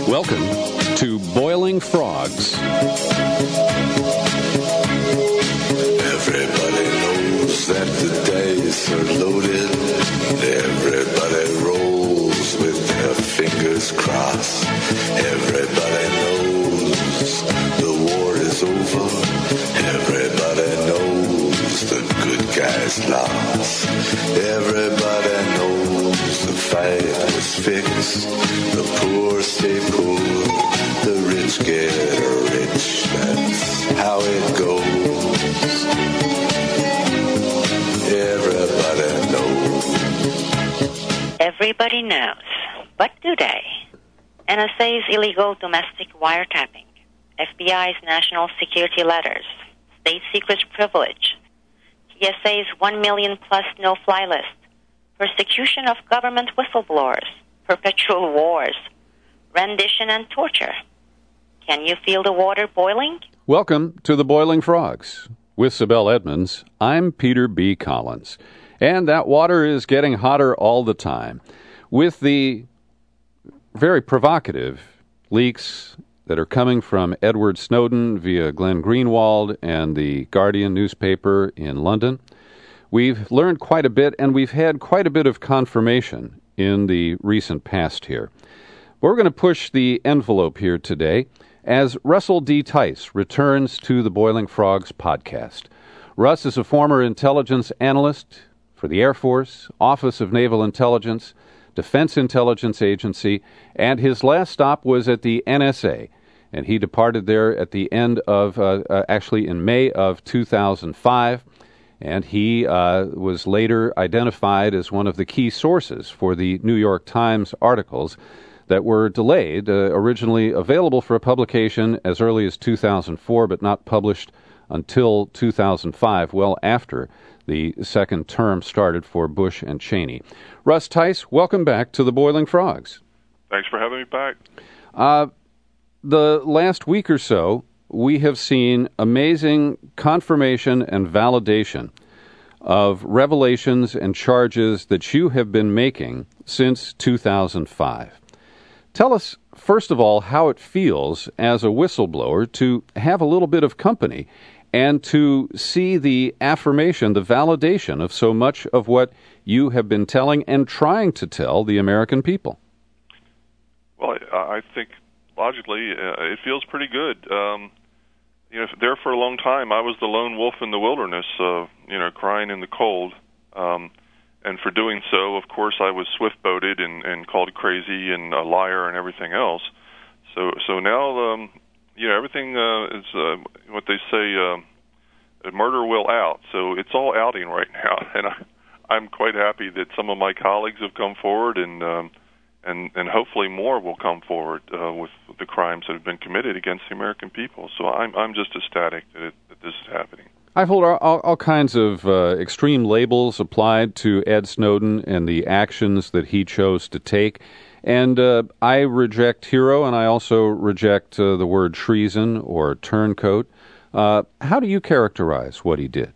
Welcome to Boiling Frogs. Everybody knows that the dice are loaded. Everybody rolls with their fingers crossed. Everybody knows the war is over. Everybody knows the good guys lost. Everybody knows the fight is fixed. The poor stay poor. The rich get rich. That's how it goes. Everybody knows. Everybody knows. But do they? NSA's illegal domestic wiretapping, FBI's national security letters, state secrets privilege, TSA's 1 million plus no-fly list, persecution of government whistleblowers, perpetual wars, rendition and torture. Can you feel the water boiling? Welcome to the Boiling Frogs. With Sibel Edmonds, I'm Peter B. Collins. And that water is getting hotter all the time. With the very provocative leaks that are coming from Edward Snowden via Glenn Greenwald and the Guardian newspaper in London, we've learned quite a bit, and we've had quite a bit of confirmation in the recent past here. We're going to push the envelope here today as Russell D. Tice returns to the Boiling Frogs podcast. Russ is a former intelligence analyst for the Air Force, Office of Naval Intelligence, Defense Intelligence Agency, and his last stop was at the NSA, and he departed there at the end of, actually in May of 2005, and he was later identified as one of the key sources for the New York Times articles that were delayed, originally available for publication as early as 2004, but not published until 2005, well after the second term started for Bush and Cheney. Russ Tice, welcome back to the Boiling Frogs. Thanks for having me back. The last week or so, we have seen amazing confirmation and validation of revelations and charges that you have been making since 2005. Tell us, first of all, how it feels as a whistleblower to have a little bit of company and to see the affirmation, the validation of so much of what you have been telling and trying to tell the American people. Well, I think logically it feels pretty good. There for a long time I was the lone wolf in the wilderness, crying in the cold. And for doing so, of course, I was swift-boated and called crazy and a liar and everything else. So now, everything is what they say, murder will out. So it's all outing right now, and I'm quite happy that some of my colleagues have come forward, and hopefully more will come forward with the crimes that have been committed against the American people. So I'm just ecstatic that this is happening. I've heard all kinds of extreme labels applied to Ed Snowden and the actions that he chose to take. And I reject hero, and I also reject the word treason or turncoat. How do you characterize what he did?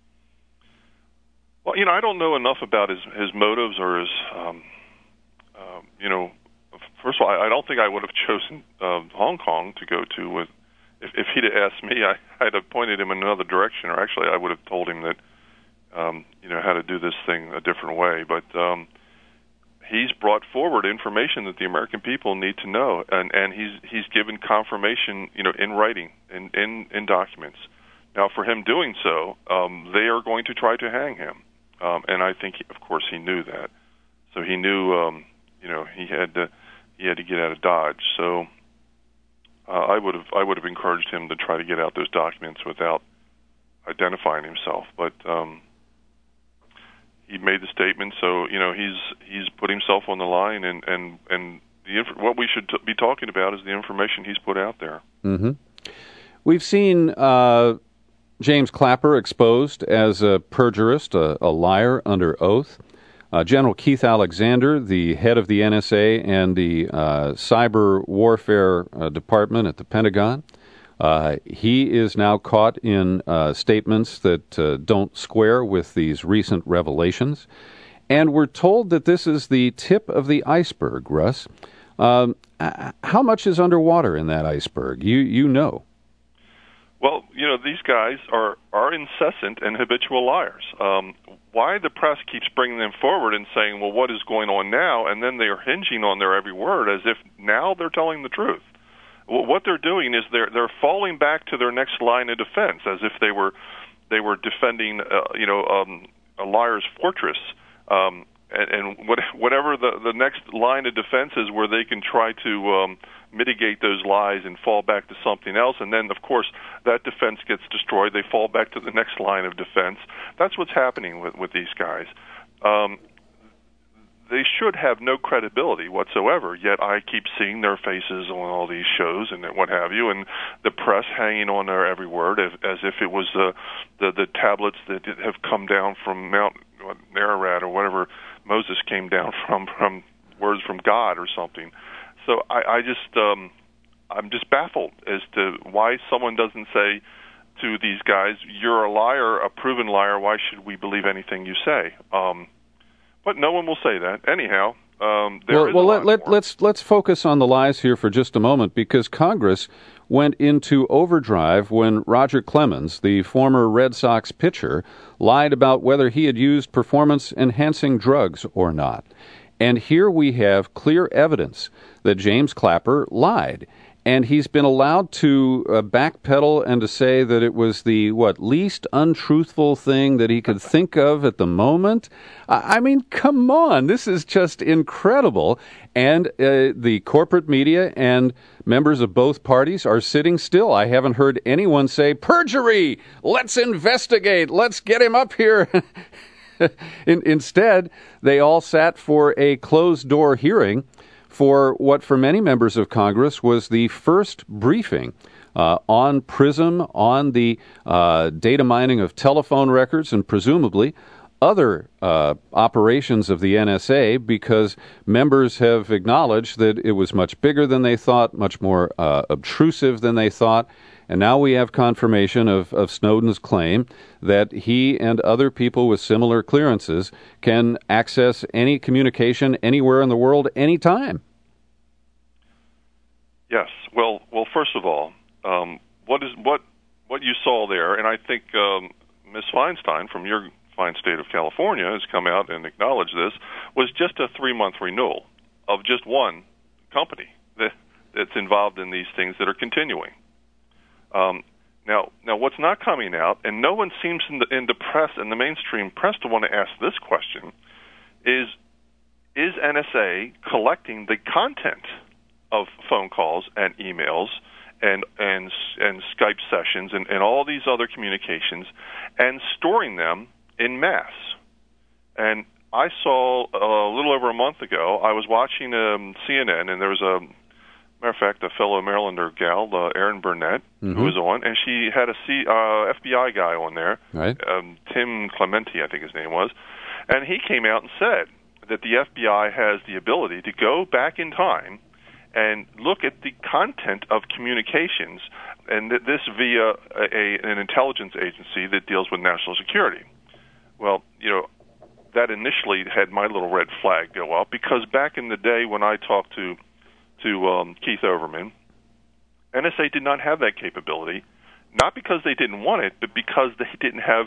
Well, I don't know enough about his motives or his, first of all, I don't think I would have chosen Hong Kong to go to with. If he'd have asked me, I'd have pointed him in another direction, or actually I would have told him that, how to do this thing a different way. But he's brought forward information that the American people need to know, and he's given confirmation, in writing, in documents. Now, for him doing so, they are going to try to hang him, and I think, of course, he knew that. So he knew, he had to get out of Dodge. So. I would have encouraged him to try to get out those documents without identifying himself, but he made the statement. So he's put himself on the line, and what we should be talking about is the information he's put out there. Mm-hmm. We've seen James Clapper exposed as a perjurist, a liar under oath. General Keith Alexander, the head of the NSA and the Cyber Warfare Department at the Pentagon, he is now caught in statements that don't square with these recent revelations. And we're told that this is the tip of the iceberg, Russ. How much is underwater in that iceberg? You know. Well, these guys are incessant and habitual liars. Why the press keeps bringing them forward and saying, well, what is going on now? And then they are hinging on their every word as if now they're telling the truth. Well, what they're doing is they're falling back to their next line of defense as if they were defending, a liar's fortress. And whatever the next line of defense is, where they can try to mitigate those lies and fall back to something else, and then, of course, that defense gets destroyed. They fall back to the next line of defense. That's what's happening with these guys. They should have no credibility whatsoever, yet I keep seeing their faces on all these shows and what have you, and the press hanging on their every word as if it was the tablets that have come down from Mount Ararat or whatever Moses came down from words from God or something. So I'm just baffled as to why someone doesn't say to these guys, "You're a liar, a proven liar. Why should we believe anything you say?" But no one will say that. Anyhow, let's focus on the lies here for just a moment, because Congress went into overdrive when Roger Clemens, the former Red Sox pitcher, lied about whether he had used performance-enhancing drugs or not. And here we have clear evidence that James Clapper lied. And he's been allowed to backpedal and to say that it was the, least untruthful thing that he could think of at the moment. I mean, come on. This is just incredible. And the corporate media and members of both parties are sitting still. I haven't heard anyone say, perjury! Let's investigate! Let's get him up here! Instead, they all sat for a closed-door hearing for what for many members of Congress was the first briefing on PRISM, on the data mining of telephone records, and presumably other operations of the NSA, because members have acknowledged that it was much bigger than they thought, much more obtrusive than they thought. And now we have confirmation of Snowden's claim that he and other people with similar clearances can access any communication anywhere in the world, anytime. Yes. Well. First of all, what you saw there, and I think Ms. Feinstein from your fine state of California has come out and acknowledged this, was just a 3-month renewal of just one company that's involved in these things that are continuing. Now, what's not coming out, and no one seems in the press, in the mainstream press, to want to ask this question, is NSA collecting the content of phone calls and emails and Skype sessions and all these other communications and storing them in mass? And I saw a little over a month ago, I was watching CNN, and there was matter of fact, a fellow Marylander gal, Erin Burnett, who was on, and she had a FBI guy on there, right. Tim Clementi, I think his name was, and he came out and said that the FBI has the ability to go back in time and look at the content of communications, and this via an intelligence agency that deals with national security. Well, that initially had my little red flag go up, because back in the day when I talked to Keith Overman, NSA did not have that capability, not because they didn't want it, but because they didn't have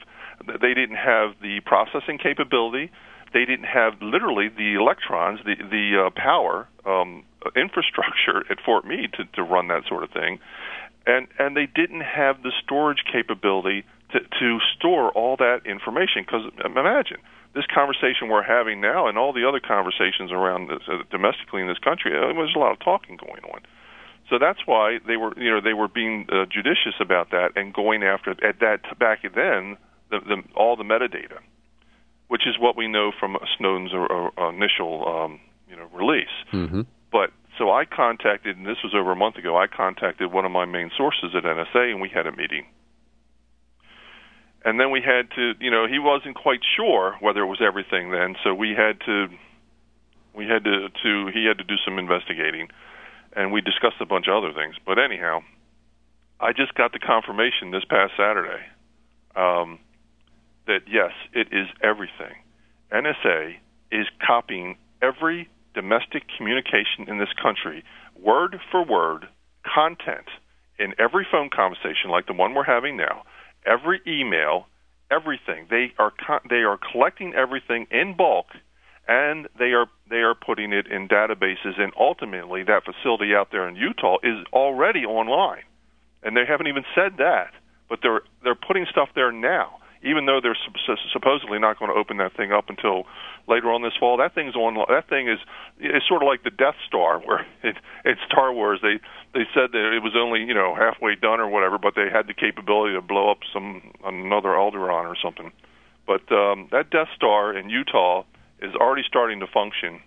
the processing capability. They didn't have literally the electrons, the power infrastructure at Fort Meade to run that sort of thing, and they didn't have the storage capability to store all that information. Because imagine this conversation we're having now, and all the other conversations around this, domestically in this country, there's a lot of talking going on. So that's why they were being judicious about that and going after at that back then all the metadata, which is what we know from Snowden's initial release. Mm-hmm. But so I contacted, and this was over a month ago, I contacted one of my main sources at NSA, and we had a meeting. And then we had to, he wasn't quite sure whether it was everything then, so he had to do some investigating, and we discussed a bunch of other things. But anyhow, I just got the confirmation this past Saturday that yes, it is everything. NSA is copying every domestic communication in this country, word for word, content in every phone conversation like the one we're having now, every email, everything. They are collecting everything in bulk, and they are putting it in databases, and ultimately that facility out there in Utah is already online. And they haven't even said that, but they're putting stuff there now, even though they're supposedly not going to open that thing up until later on this fall. That thing's on. That thing is sort of like the Death Star, where in Star Wars they said that it was only halfway done or whatever, but they had the capability to blow up another Alderaan or something. But that Death Star in Utah is already starting to function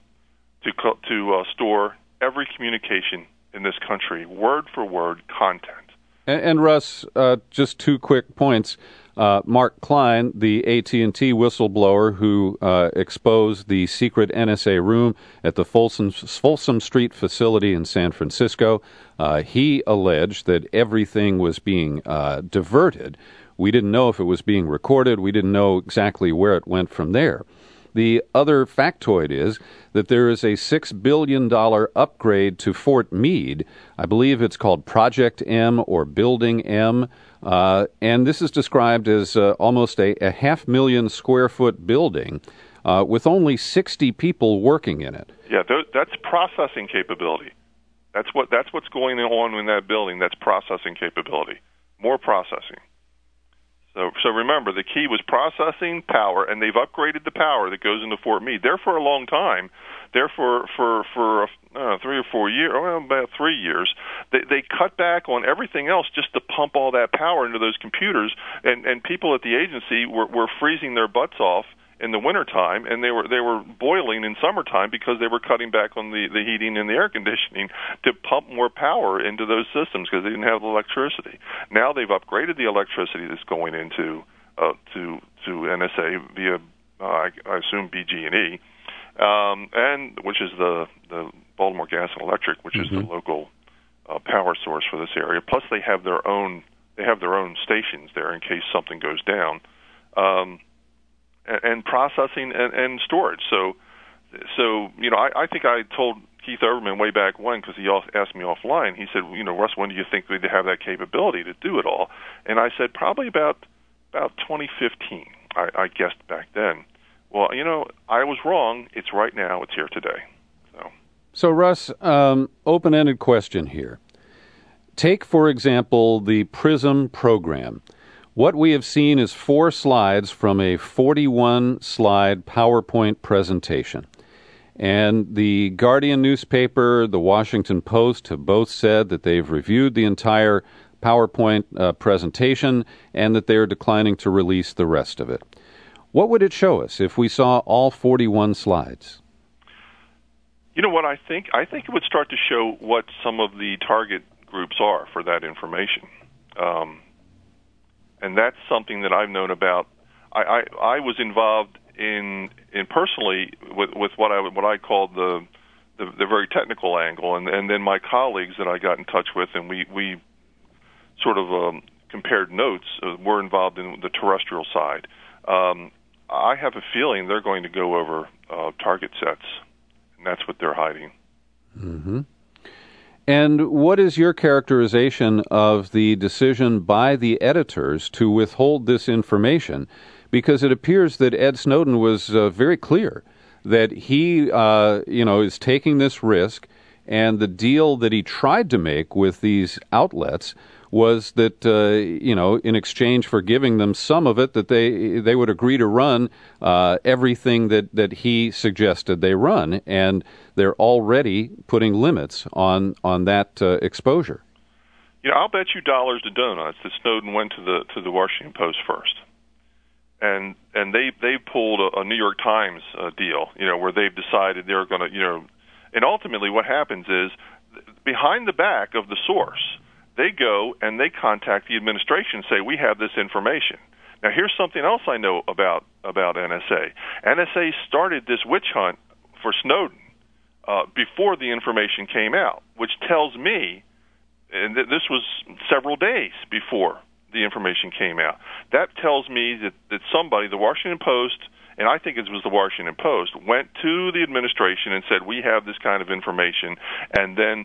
to store every communication in this country, word for word content. And Russ, just 2 quick points. Mark Klein, the AT&T whistleblower who exposed the secret NSA room at the Folsom Street facility in San Francisco, he alleged that everything was being diverted. We didn't know if it was being recorded. We didn't know exactly where it went from there. The other factoid is that there is a $6 billion upgrade to Fort Meade. I believe it's called Project M or Building M. And this is described as almost a 500,000 square foot building with only 60 people working in it. Yeah, that's processing capability. That's what's going on in that building. That's processing capability. More processing. So remember, the key was processing power, and they've upgraded the power that goes into Fort Meade. There for a long time, there for 3 or 4 years, about 3 years, they cut back on everything else just to pump all that power into those computers, and people at the agency were freezing their butts off in the wintertime, and they were boiling in summertime because they were cutting back on the heating and the air conditioning to pump more power into those systems because they didn't have electricity. Now they've upgraded the electricity that's going into to NSA via I assume BG&E, and which is the Baltimore Gas and Electric, which is the local power source for this area. Plus they have their own stations there in case something goes down. And processing and storage. So I think I told Keith Overman way back when, because he asked me offline. He said, Russ, when do you think we'd have that capability to do it all? And I said probably about 2015. I guessed back then. Well, I was wrong. It's right now. It's here today. So Russ, open-ended question here. Take, for example, the PRISM program. What we have seen is 4 slides from a 41-slide PowerPoint presentation. And the Guardian newspaper, the Washington Post have both said that they've reviewed the entire PowerPoint presentation and that they are declining to release the rest of it. What would it show us if we saw all 41 slides? You know what I think? I think it would start to show what some of the target groups are for that information. And that's something that I've known about. I was involved in personally with what I called the very technical angle, and then my colleagues that I got in touch with, and we sort of compared notes. Were involved in the terrestrial side. I have a feeling they're going to go over target sets, and that's what they're hiding. Mm-hmm. And what is your characterization of the decision by the editors to withhold this information? Because it appears that Ed Snowden was very clear that he, is taking this risk, and the deal that he tried to make with these outlets was that, in exchange for giving them some of it, that they would agree to run everything that he suggested they run, and they're already putting limits on that exposure. I'll bet you dollars to donuts that Snowden went to the Washington Post first, and they pulled a New York Times deal, where they've decided they're going to, and ultimately what happens is behind the back of the source, they go and they contact the administration and say, we have this information. Now, here's something else I know about NSA. NSA started this witch hunt for Snowden before the information came out, which tells me, and this was several days before the information came out, that tells me that somebody, the Washington Post and I think it was the Washington Post, went to the administration and said, we have this kind of information, and then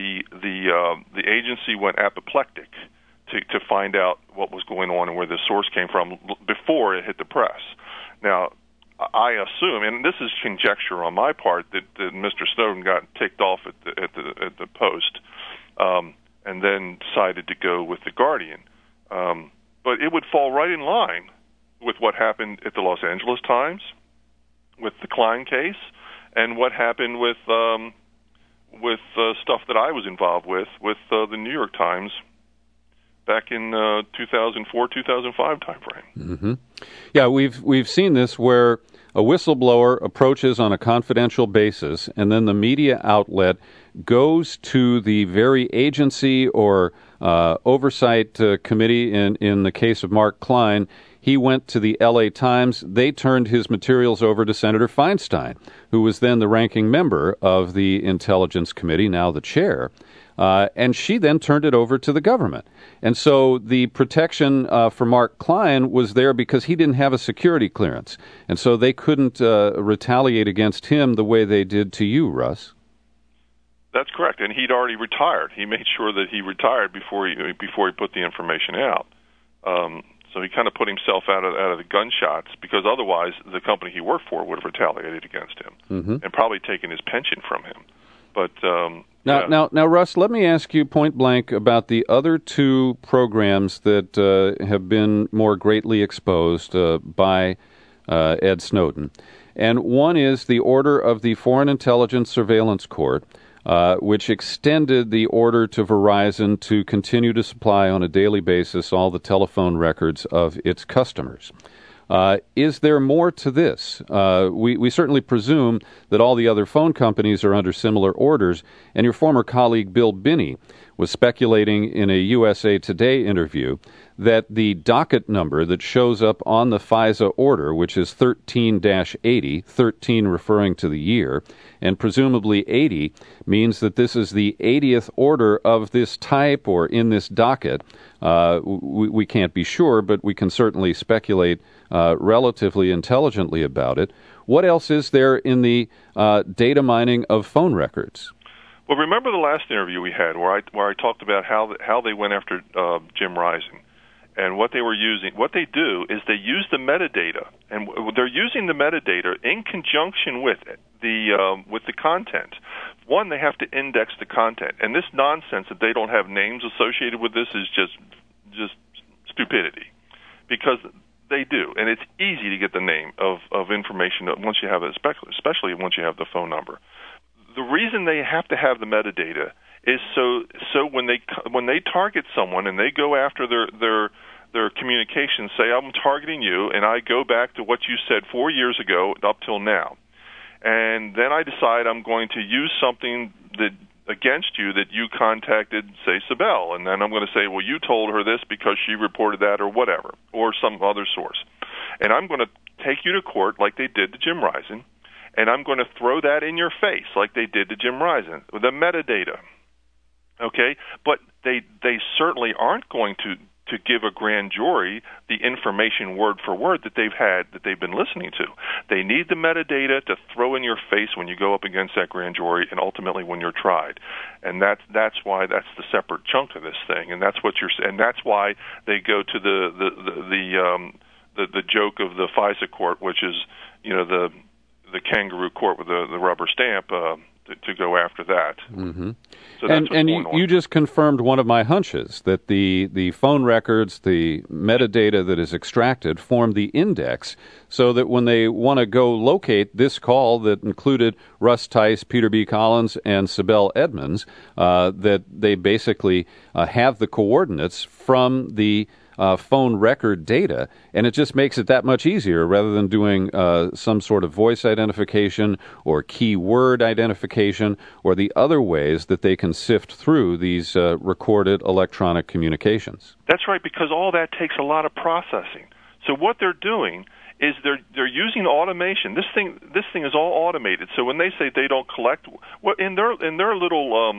the agency went apoplectic to find out what was going on and where the source came from before it hit the press. Now, I assume, and this is conjecture on my part, that Mr. Snowden got ticked off at the Post, and then decided to go with the Guardian. But it would fall right in line with what happened at the Los Angeles Times, with the Klein case, and what happened with stuff that I was involved with the New York Times back in 2004, 2005 timeframe. Mm-hmm. Yeah, we've seen this where a whistleblower approaches on a confidential basis, and then the media outlet goes to the very agency or oversight committee. In the case of Mark Klein, he went to the L.A. Times. They turned his materials over to Senator Feinstein, who was then the ranking member of the Intelligence Committee, now the chair. And she then turned it over to the government. And so the protection for Mark Klein was there because he didn't have a security clearance. And so they couldn't retaliate against him the way they did to you, Russ. That's correct. And he'd already retired. He made sure that he retired before he put the information out. So he kind of put himself out of the gunshots, because otherwise the company he worked for would have retaliated against him and probably taken his pension from him. But Now, Russ, let me ask you point blank about the other two programs that have been more greatly exposed by Ed Snowden. And one is the order of the Foreign Intelligence Surveillance Court, which extended the order to Verizon to continue to supply on a daily basis all the telephone records of its customers. Is there more to this? We certainly presume that all the other phone companies are under similar orders, and your former colleague Bill Binney was speculating in a USA Today interview that the docket number that shows up on the FISA order, which is 13-80, 13 referring to the year, and presumably 80 means that this is the 80th order of this type or in this docket. We can't be sure, but we can certainly speculate relatively intelligently about it. What else is there in the data mining of phone records? Well, remember the last interview we had where I talked about how they went after Jim Rising and what they were using. What they do is they use the metadata, and they're using the metadata in conjunction with the content. One, they have to index the content, and this nonsense that they don't have names associated with this is just stupidity, because they do, and it's easy to get the name of information once you have it, especially once you have the phone number. The reason they have to have the metadata is so when they target someone and they go after their communications, say I'm targeting you, and I go back to what you said 4 years ago up till now, and then I decide I'm going to use something that against you that you contacted, say, Sibel, and then I'm going to say, well, you told her this because she reported that or whatever, or some other source. And I'm going to take you to court like they did to Jim Rising, and I'm going to throw that in your face like they did to Jim Rising, with the metadata. Okay? But they certainly aren't going to give a grand jury the information word for word that they've been listening to. They need the metadata to throw in your face when you go up against that grand jury and ultimately when you're tried. And that's why that's the separate chunk of this thing, and that's why they go to the joke of the FISA court, which is, the kangaroo court with the rubber stamp, to go after that. Mm-hmm. So that's and you just confirmed one of my hunches, that the phone records, the metadata that is extracted, form the index, so that when they want to go locate this call that included Russ Tice, Peter B. Collins, and Sibel Edmonds, that they basically have the coordinates from the phone record data, and it just makes it that much easier rather than doing some sort of voice identification or keyword identification or the other ways that they can sift through these recorded electronic communications. That's right, because all that takes a lot of processing. So what they're doing is they're using automation. This thing is all automated. So when they say they don't collect, in their little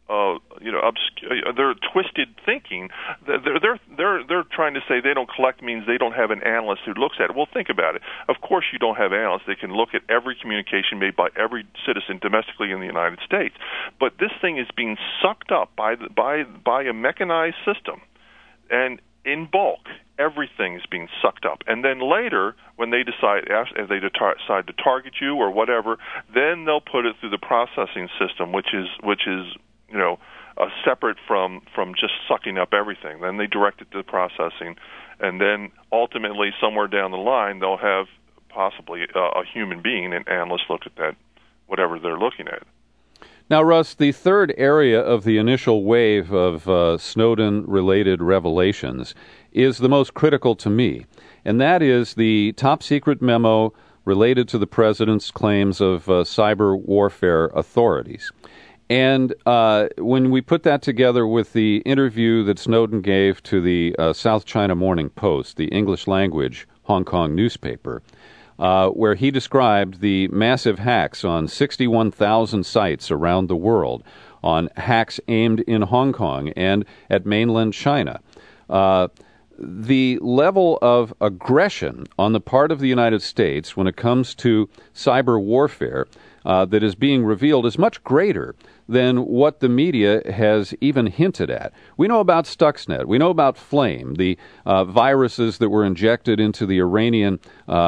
their twisted thinking. They're trying to say they don't collect means they don't have an analyst who looks at it. Well, think about it. Of course, you don't have analysts. They can look at every communication made by every citizen domestically in the United States. But this thing is being sucked up by a mechanized system, and in bulk, everything is being sucked up. And then later, when they decide to target you or whatever, then they'll put it through the processing system, which is separate from just sucking up everything. Then they direct it to the processing, and then ultimately somewhere down the line they'll have possibly a human being, an analyst, look at that, whatever they're looking at. Now, Russ, the third area of the initial wave of Snowden-related revelations is the most critical to me, and that is the top-secret memo related to the president's claims of cyber warfare authorities. And when we put that together with the interview that Snowden gave to the South China Morning Post, the English-language Hong Kong newspaper, where he described the massive hacks on 61,000 sites around the world, on hacks aimed in Hong Kong and at mainland China. The level of aggression on the part of the United States when it comes to cyber warfare that is being revealed is much greater than what the media has even hinted at. We know about Stuxnet. We know about Flame, the viruses that were injected into the Iranian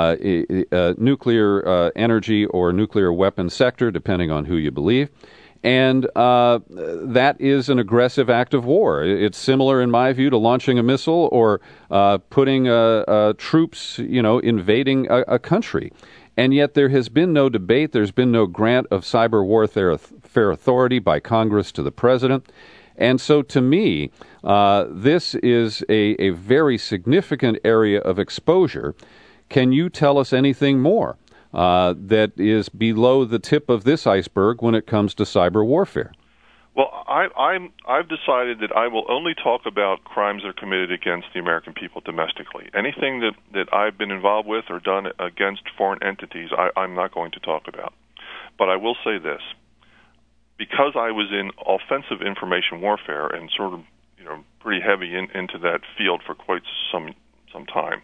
nuclear energy or nuclear weapons sector, depending on who you believe. And that is an aggressive act of war. It's similar, in my view, to launching a missile or putting troops, invading a country. And yet there has been no debate. There's been no grant of cyber warfare authority by Congress to the president. And so to me, this is a very significant area of exposure. Can you tell us anything more that is below the tip of this iceberg when it comes to cyber warfare? Well, I've decided that I will only talk about crimes that are committed against the American people domestically. Anything that I've been involved with or done against foreign entities, I'm not going to talk about. But I will say this. Because I was in offensive information warfare and sort of, pretty heavy into that field for quite some time,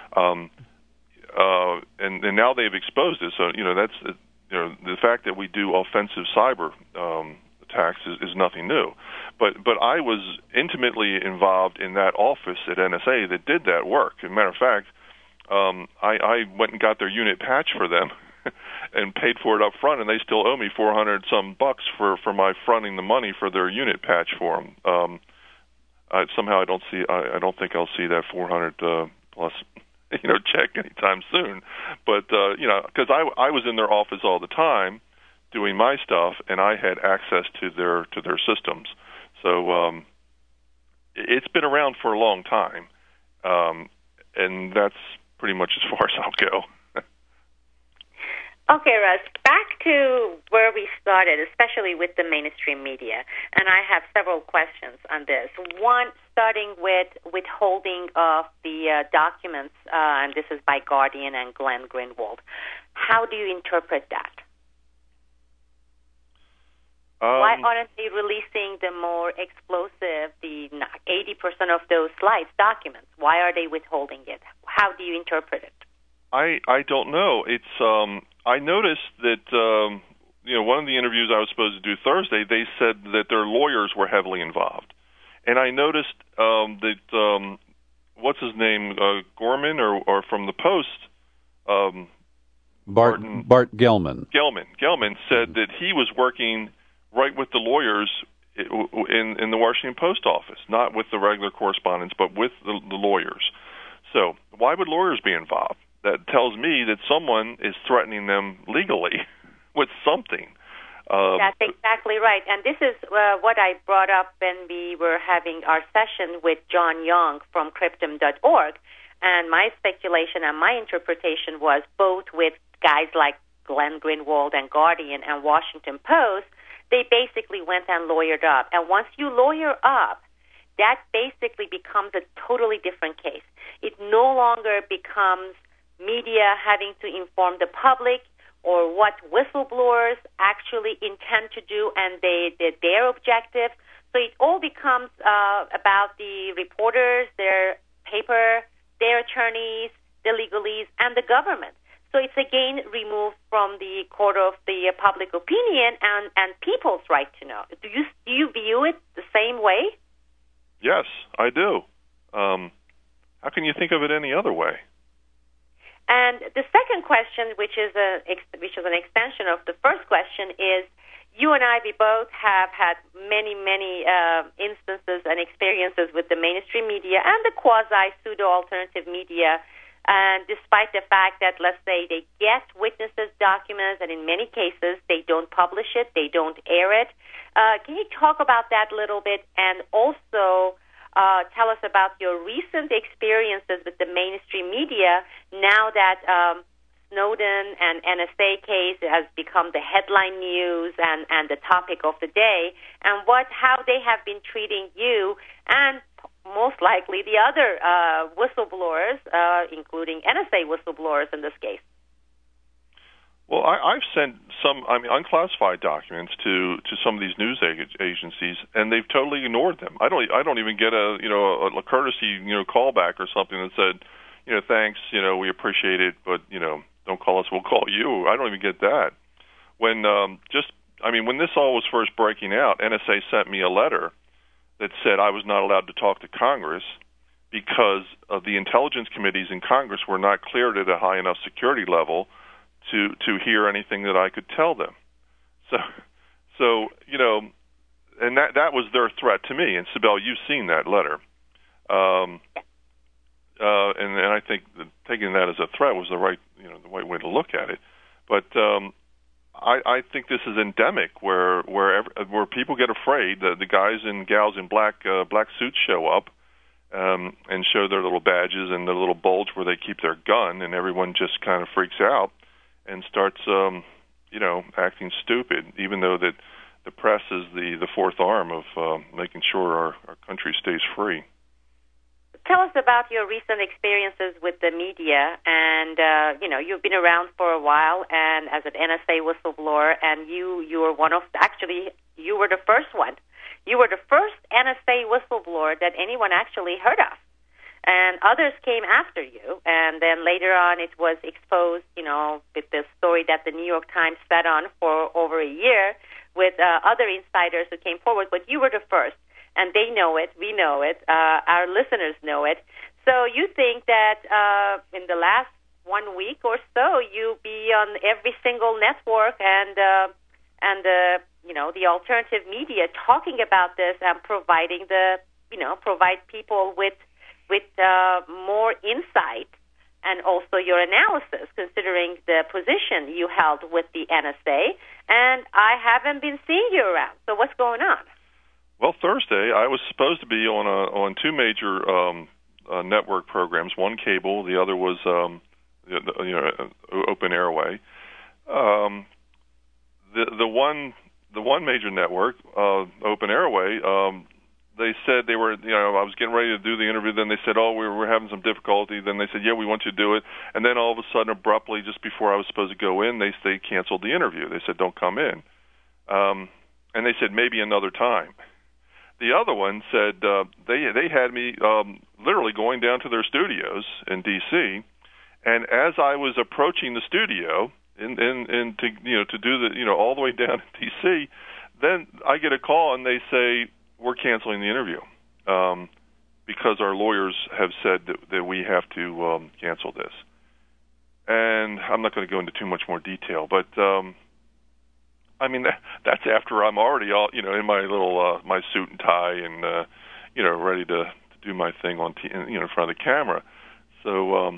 and now they've exposed it. So, that's the fact that we do offensive cyber attacks is nothing new. But I was intimately involved in that office at NSA that did that work. As a matter of fact, I went and got their unit patch for them and paid for it up front, and they still owe me $400 for my fronting the money for their unit patch for them. Somehow I don't think I'll see that 400 plus check anytime soon. But because I was in their office all the time doing my stuff, and I had access to their systems. So it's been around for a long time, and that's pretty much as far as I'll go. Okay, Russ, back to where we started, especially with the mainstream media, and I have several questions on this. One, starting with withholding of the documents, and this is by Guardian and Glenn Greenwald. How do you interpret that? Why aren't they releasing the more explosive, the 80% of those slides, documents? Why are they withholding it? How do you interpret it? I don't know. It's I noticed that one of the interviews I was supposed to do Thursday, they said that their lawyers were heavily involved, and I noticed that what's his name, Gorman or from the Post, Bart Gellman. Gellman said that he was working right with the lawyers in the Washington Post office, not with the regular correspondents, but with the lawyers. So why would lawyers be involved? That tells me that someone is threatening them legally with something. That's exactly right. And this is what I brought up when we were having our session with John Young from Cryptum.org. And my speculation and my interpretation was both with guys like Glenn Greenwald and Guardian and Washington Post, they basically went and lawyered up. And once you lawyer up, that basically becomes a totally different case. It no longer becomes media having to inform the public. or what whistleblowers actually intend to do and their objectives. So it all becomes about the reporters, their paper, their attorneys, the legalese, and the government. So it's again removed from the court of the public opinion and people's right to know. Do you view it the same way? Yes, I do. How can you think of it any other way? And the second question, which is an extension of the first question, is you and I, we both have had many instances and experiences with the mainstream media and the quasi-pseudo-alternative media. And despite the fact that, let's say, they get witnesses' documents, and in many cases they don't publish it, they don't air it. Can you talk about that a little bit, and also tell us about your recent experiences with the mainstream media now that Snowden and NSA case has become the headline news and the topic of the day, and how they have been treating you and most likely the other whistleblowers, including NSA whistleblowers in this case? Well, I've sent some, unclassified documents to some of these news agencies, and they've totally ignored them. I don't even get a courtesy callback or something that said, thanks, we appreciate it, but don't call us, we'll call you. I don't even get that. When when this all was first breaking out, NSA sent me a letter that said I was not allowed to talk to Congress because of the intelligence committees in Congress were not cleared at a high enough security level to hear anything that I could tell them. So and that was their threat to me. And Sibel, you've seen that letter, and I think that taking that as a threat was the right way to look at it. But I think this is endemic, where people get afraid that the guys and gals in black suits show up and show their little badges and their little bulge where they keep their gun, and everyone just kind of freaks out and starts acting stupid, even though that the press is the fourth arm of making sure our country stays free. Tell us about your recent experiences with the media, and you've been around for a while, and as an NSA whistleblower, and you were you were the first one. You were the first NSA whistleblower that anyone actually heard of, and others came after you, and then later on it was exposed, with the story that the New York Times sat on for over a year with other insiders who came forward, but you were the first. And they know it, we know it, our listeners know it. So you think that in the last 1 week or so, you'll be on every single network and the alternative media talking about this and providing provide people with more insight and also your analysis, considering the position you held with the NSA. And I haven't been seeing you around. So what's going on? Well, Thursday I was supposed to be on two major network programs. One cable, the other was open airway. The one major network, open airway, they said they were. I was getting ready to do the interview. Then they said, "Oh, we're having some difficulty." Then they said, "Yeah, we want you to do it." And then all of a sudden, abruptly, just before I was supposed to go in, they canceled the interview. They said, "Don't come in," and they said maybe another time. The other one said they had me literally going down to their studios in D.C. And as I was approaching the studio and to do the all the way down to D.C., then I get a call and they say we're canceling the interview because our lawyers have said that we have to cancel this. And I'm not going to go into too much more detail, but. That's after I'm already all in my little my suit and tie and ready to do my thing on in front of the camera. So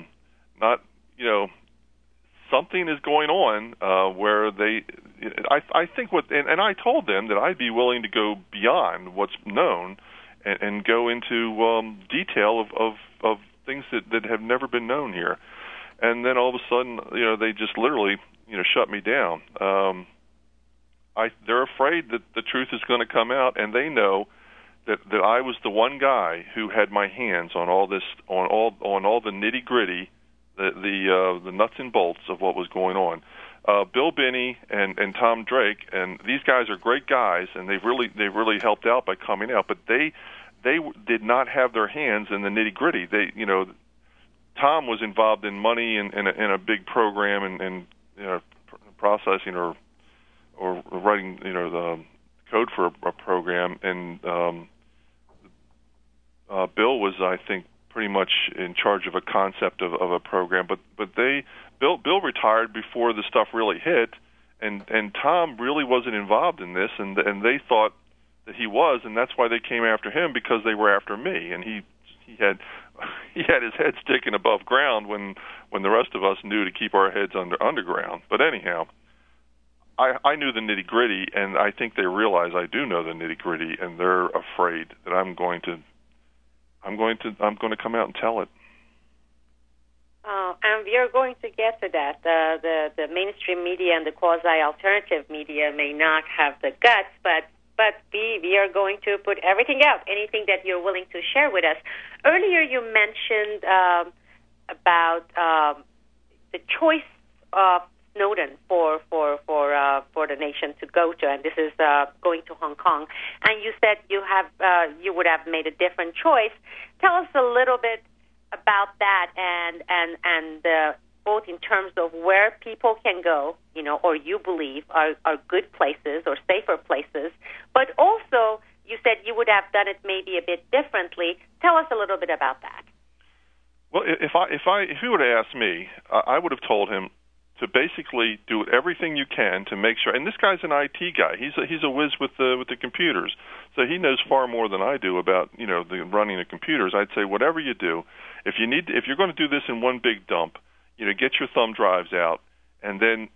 something is going on where they. I think and I told them that I'd be willing to go beyond what's known and go into detail of things that have never been known here. And then all of a sudden, they just literally shut me down. They're afraid that the truth is going to come out, and they know that I was the one guy who had my hands on all this, on all the nitty gritty, the nuts and bolts of what was going on. Bill Binney and Tom Drake, and these guys are great guys, and they've really helped out by coming out. But they did not have their hands in the nitty gritty. Tom was involved in money in a big program and processing or writing the code for a program, and Bill was, I think, pretty much in charge of a concept of a program. But Bill retired before the stuff really hit, and Tom really wasn't involved in this, and they thought that he was, and that's why they came after him, because they were after me, and he had his head sticking above ground when the rest of us knew to keep our heads underground. But anyhow, I knew the nitty gritty, and I think they realize I do know the nitty gritty, and they're afraid that I'm going to come out and tell it. And we are going to get to that. The mainstream media and the quasi-alternative media may not have the guts, but we are going to put everything out, anything that you're willing to share with us. Earlier you mentioned about the choice of Snowden for the nation to go to, and this is going to Hong Kong. And you said you would have made a different choice. Tell us a little bit about that, and both in terms of where people can go, or you believe are good places or safer places, but also you said you would have done it maybe a bit differently. Tell us a little bit about that. Well, if he would have asked me, I would have told him to basically do everything you can to make sure. And this guy's an IT guy. He's a whiz with the computers, so he knows far more than I do about the running of computers. I'd say whatever you do, if you're going to do this in one big dump, get your thumb drives out, and then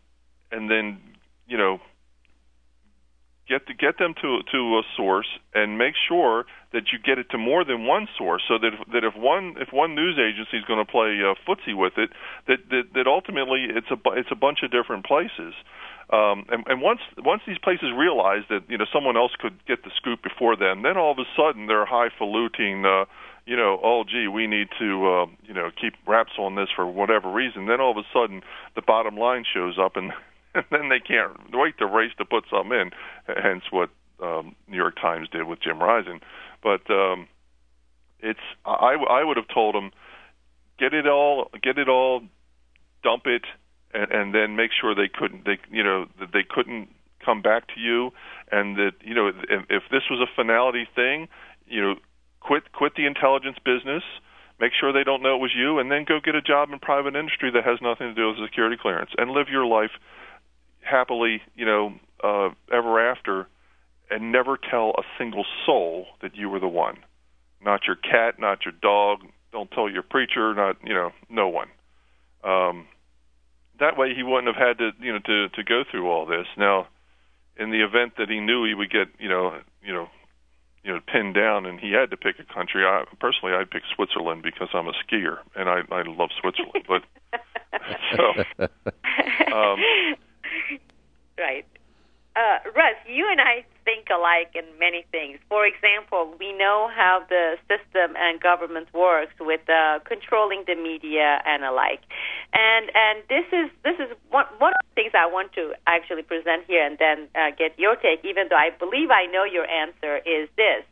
get them to a source, and make sure that you get it to more than one source, so that if one news agency is going to play footsie with it, that ultimately it's a bunch of different places. And once these places realize that someone else could get the scoop before them, then all of a sudden they're highfalutin. Oh gee, we need to keep wraps on this for whatever reason. Then all of a sudden the bottom line shows up, and then they can't wait to race to put something in. Hence what New York Times did with Jim Risen. But I would have told them, get it all, dump it, and then make sure they couldn't come back to you, and that if this was a finality thing, quit the intelligence business, make sure they don't know it was you, and then go get a job in private industry that has nothing to do with security clearance, and live your life happily, ever after, and never tell a single soul that you were the one. Not your cat, not your dog. Don't tell your preacher. Not no one. That way, he wouldn't have had to go through all this. Now, in the event that he knew he would get pinned down, and he had to pick a country, personally, I'd pick Switzerland because I'm a skier and I love Switzerland. But so. Right. Russ, you and I think alike in many things. For example, we know how the system and government works with controlling the media and alike. And this is one of the things I want to actually present here, and then get your take, even though I believe I know your answer, is this.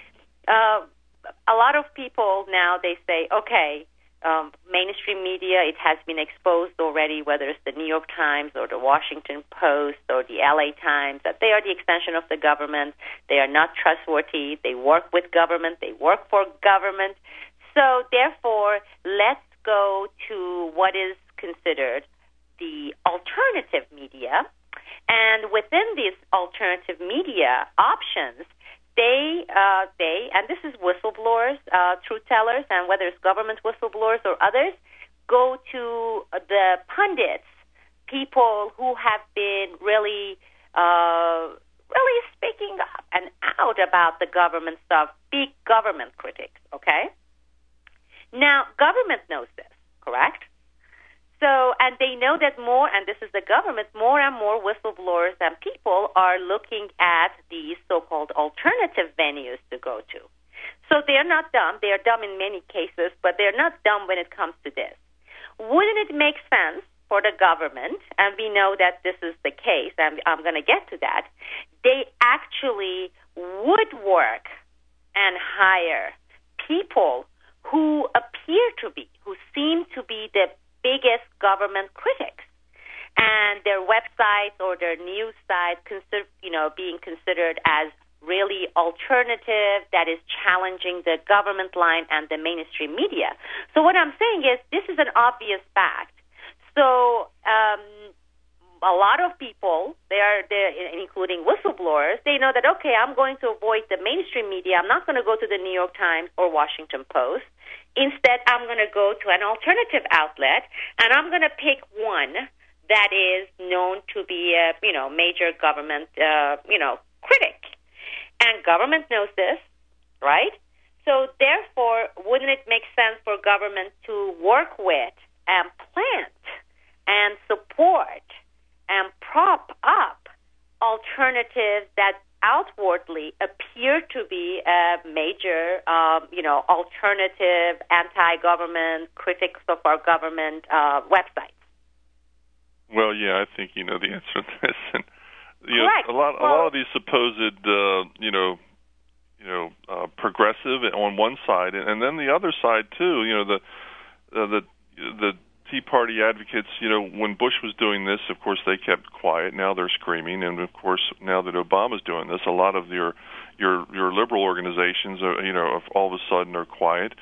A lot of people now, they say, okay, mainstream media, it has been exposed already, whether it's the New York Times or the Washington Post or the LA Times, that they are the extension of the government. They are not trustworthy. They work with government. They work for government. So therefore, let's go to what is considered the alternative media. And within these alternative media options, they and this is whistleblowers, truth tellers, and whether it's government whistleblowers or others, go to the pundits, people who have been really speaking up and out about the government stuff, big government critics, okay? Now, government knows this, correct? So, and they know that more, and this is the government, more and more whistleblowers and people are looking at these so-called alternative venues to go to. So they're not dumb. They are dumb in many cases, but they're not dumb when it comes to this. Wouldn't it make sense for the government, and we know that this is the case, and I'm going to get to that, they actually would work and hire people who appear to be, who seem to be the biggest government critics. And their websites or their news sites being considered as really alternative, that is challenging the government line and the mainstream media. So what I'm saying is this is an obvious fact. So a lot of people, they're including whistleblowers, they know that, okay, I'm going to avoid the mainstream media. I'm not going to go to the New York Times or Washington Post. Instead, I'm going to go to an alternative outlet, and I'm going to pick one that is known to be a major government critic. And government knows this, right? So therefore, wouldn't it make sense for government to work with and plant and support and prop up alternatives that outwardly appear to be a major, alternative, anti-government, critics of our government websites? Well, yeah, I think you know the answer to this. And, Correct. A lot of these supposed, progressive on one side, and then the other side too. The Tea Party advocates. When Bush was doing this, of course they kept quiet. Now they're screaming, and of course now that Obama's doing this, a lot of your liberal organizations are, all of a sudden are quiet.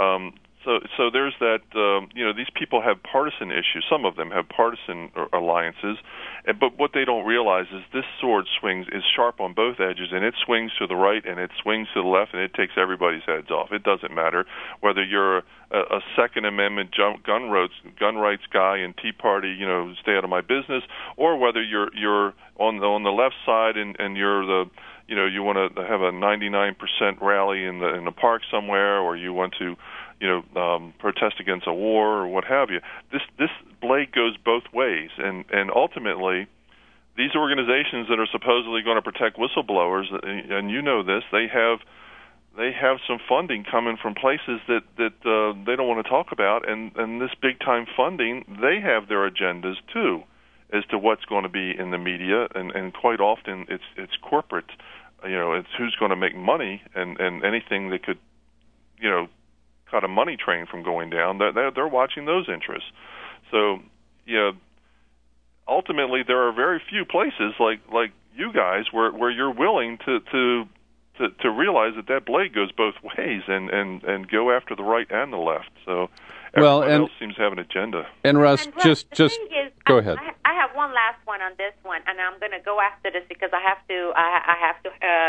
So there's that. These people have partisan issues. Some of them have partisan alliances, but what they don't realize is this sword is sharp on both edges, and it swings to the right and it swings to the left, and it takes everybody's heads off. It doesn't matter whether you're a Second Amendment gun rights guy and Tea Party, stay out of my business, or whether you're on the left side and you're the you want to have a 99% rally in the park somewhere, or you want to protest against a war or what have you. This blade goes both ways, and ultimately, these organizations that are supposedly going to protect whistleblowers, and you know this, they have some funding coming from places that they don't want to talk about, and this big time funding, they have their agendas too, as to what's going to be in the media, and quite often it's corporate. It's who's going to make money, and anything that could cut a money train from going down, they're watching those interests. So, ultimately, there are very few places like you guys where you're willing to realize that blade goes both ways and go after the right and the left. So everyone else seems to have an agenda. And Russ, just go ahead. I have one last one on this one, and I'm going to go after this because I have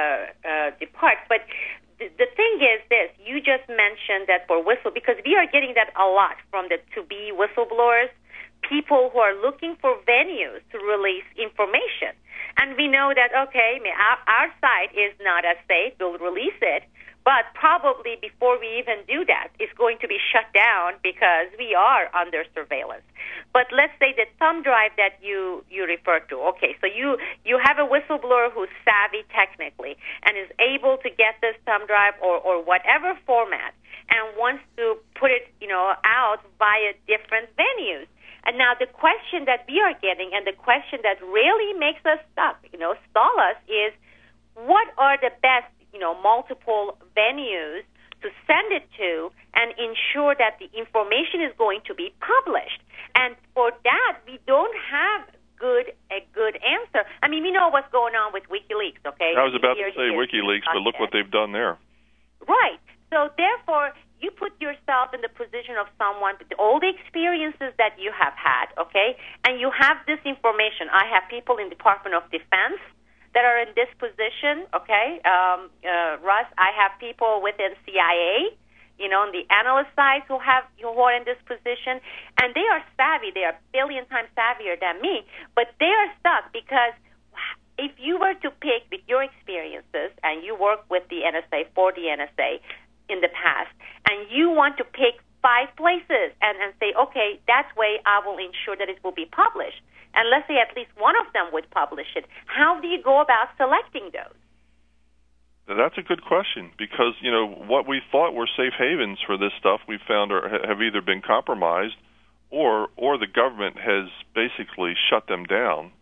to depart. But the thing is this, you just mentioned that for because we are getting that a lot from the to-be whistleblowers, people who are looking for venues to release information. And we know that, okay, our site is not as safe, we'll release it, but probably before we even do that, it's going to be shut down because we are under surveillance. But let's say the thumb drive that you referred to, okay, so you have a whistleblower who's savvy technically and is able to get this thumb drive or whatever format and wants to put it, out via different venues. And now the question that we are getting, and the question that really makes us stall us, is what are the best, multiple venues to send it to and ensure that the information is going to be published. And for that, we don't have a good answer. I mean, we know what's going on with WikiLeaks, okay? I was about to say WikiLeaks, but look what they've done there. Right. So therefore, you put yourself in the position of someone with all the experiences that you have had, okay? And you have this information. I have people in the Department of Defense that are in this position, okay? Russ, I have people within CIA, on the analyst side who are in this position, and they are savvy. They are a billion times savvier than me, but they are stuck because if you were to pick with your experiences, and you work with the NSA, for the NSA in the past, and you want to pick 5 places and say, okay, that way I will ensure that it will be published, and let's say at least one of them would publish it, how do you go about selecting those? That's a good question because, what we thought were safe havens for this stuff we found have either been compromised or the government has basically shut them down.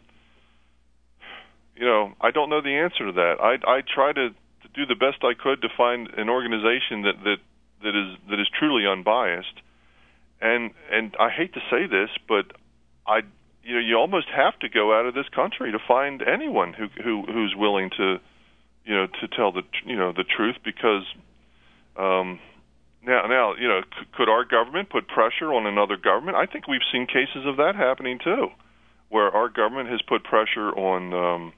I don't know the answer to that. I try to do the best I could to find an organization that is truly unbiased. And I hate to say this, but you almost have to go out of this country to find anyone who's willing to tell the truth, because now could our government put pressure on another government? I think we've seen cases of that happening too, where our government has put pressure on.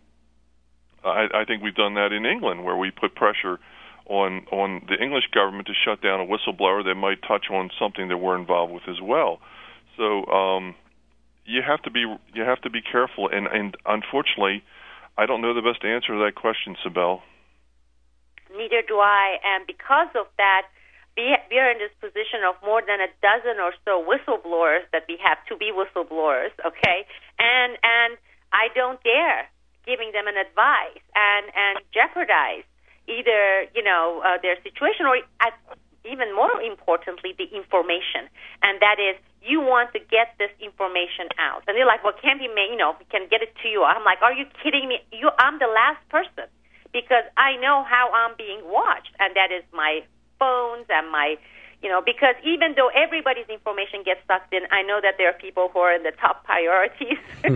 I think we've done that in England, where we put pressure on the English government to shut down a whistleblower that might touch on something that we're involved with as well. So you have to be careful, and unfortunately, I don't know the best answer to that question, Sibel. Neither do I, and because of that, we are in this position of more than a dozen or so whistleblowers that we have to be whistleblowers, okay? And I don't dare giving them an advice and jeopardize either their situation or even more importantly the information, and that is you want to get this information out. And they're like, well, can't we can get it to you? I'm like, are you kidding me? I'm the last person, because I know how I'm being watched, and that is my phones and my because even though everybody's information gets sucked in, I know that there are people who are in the top priorities.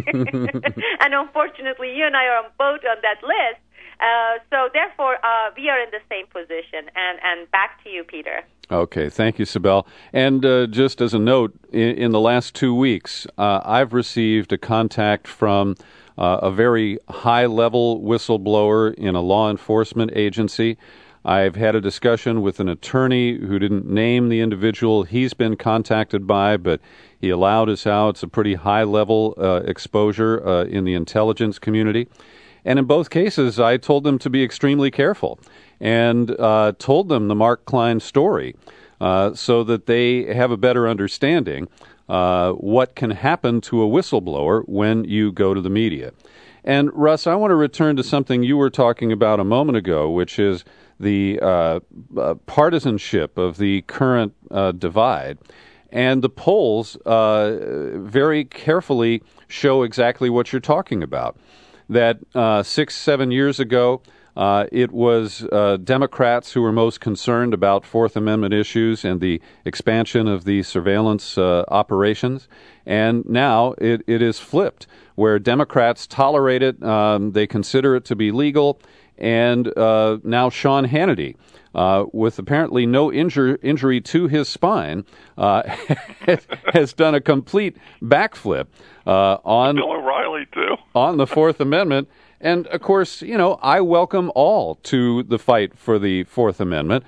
And unfortunately, you and I are both on that list. So therefore, we are in the same position. And back to you, Peter. Okay, thank you, Sibel. And just as a note, in the last 2 weeks, I've received a contact from a very high-level whistleblower in a law enforcement agency. I've had a discussion with an attorney who didn't name the individual he's been contacted by, but he allowed us out. It's a pretty high-level exposure in the intelligence community. And in both cases, I told them to be extremely careful and told them the Mark Klein story so that they have a better understanding what can happen to a whistleblower when you go to the media. And, Russ, I want to return to something you were talking about a moment ago, which is the partisanship of the current divide. And the polls very carefully show exactly what you're talking about. That 6-7 years ago, it was Democrats who were most concerned about Fourth Amendment issues and the expansion of the surveillance operations. And now it is flipped, where Democrats tolerate it, they consider it to be legal, and now Sean Hannity, with apparently no injury to his spine, has done a complete backflip on Bill O'Reilly too. On the Fourth Amendment. And, of course, I welcome all to the fight for the Fourth Amendment.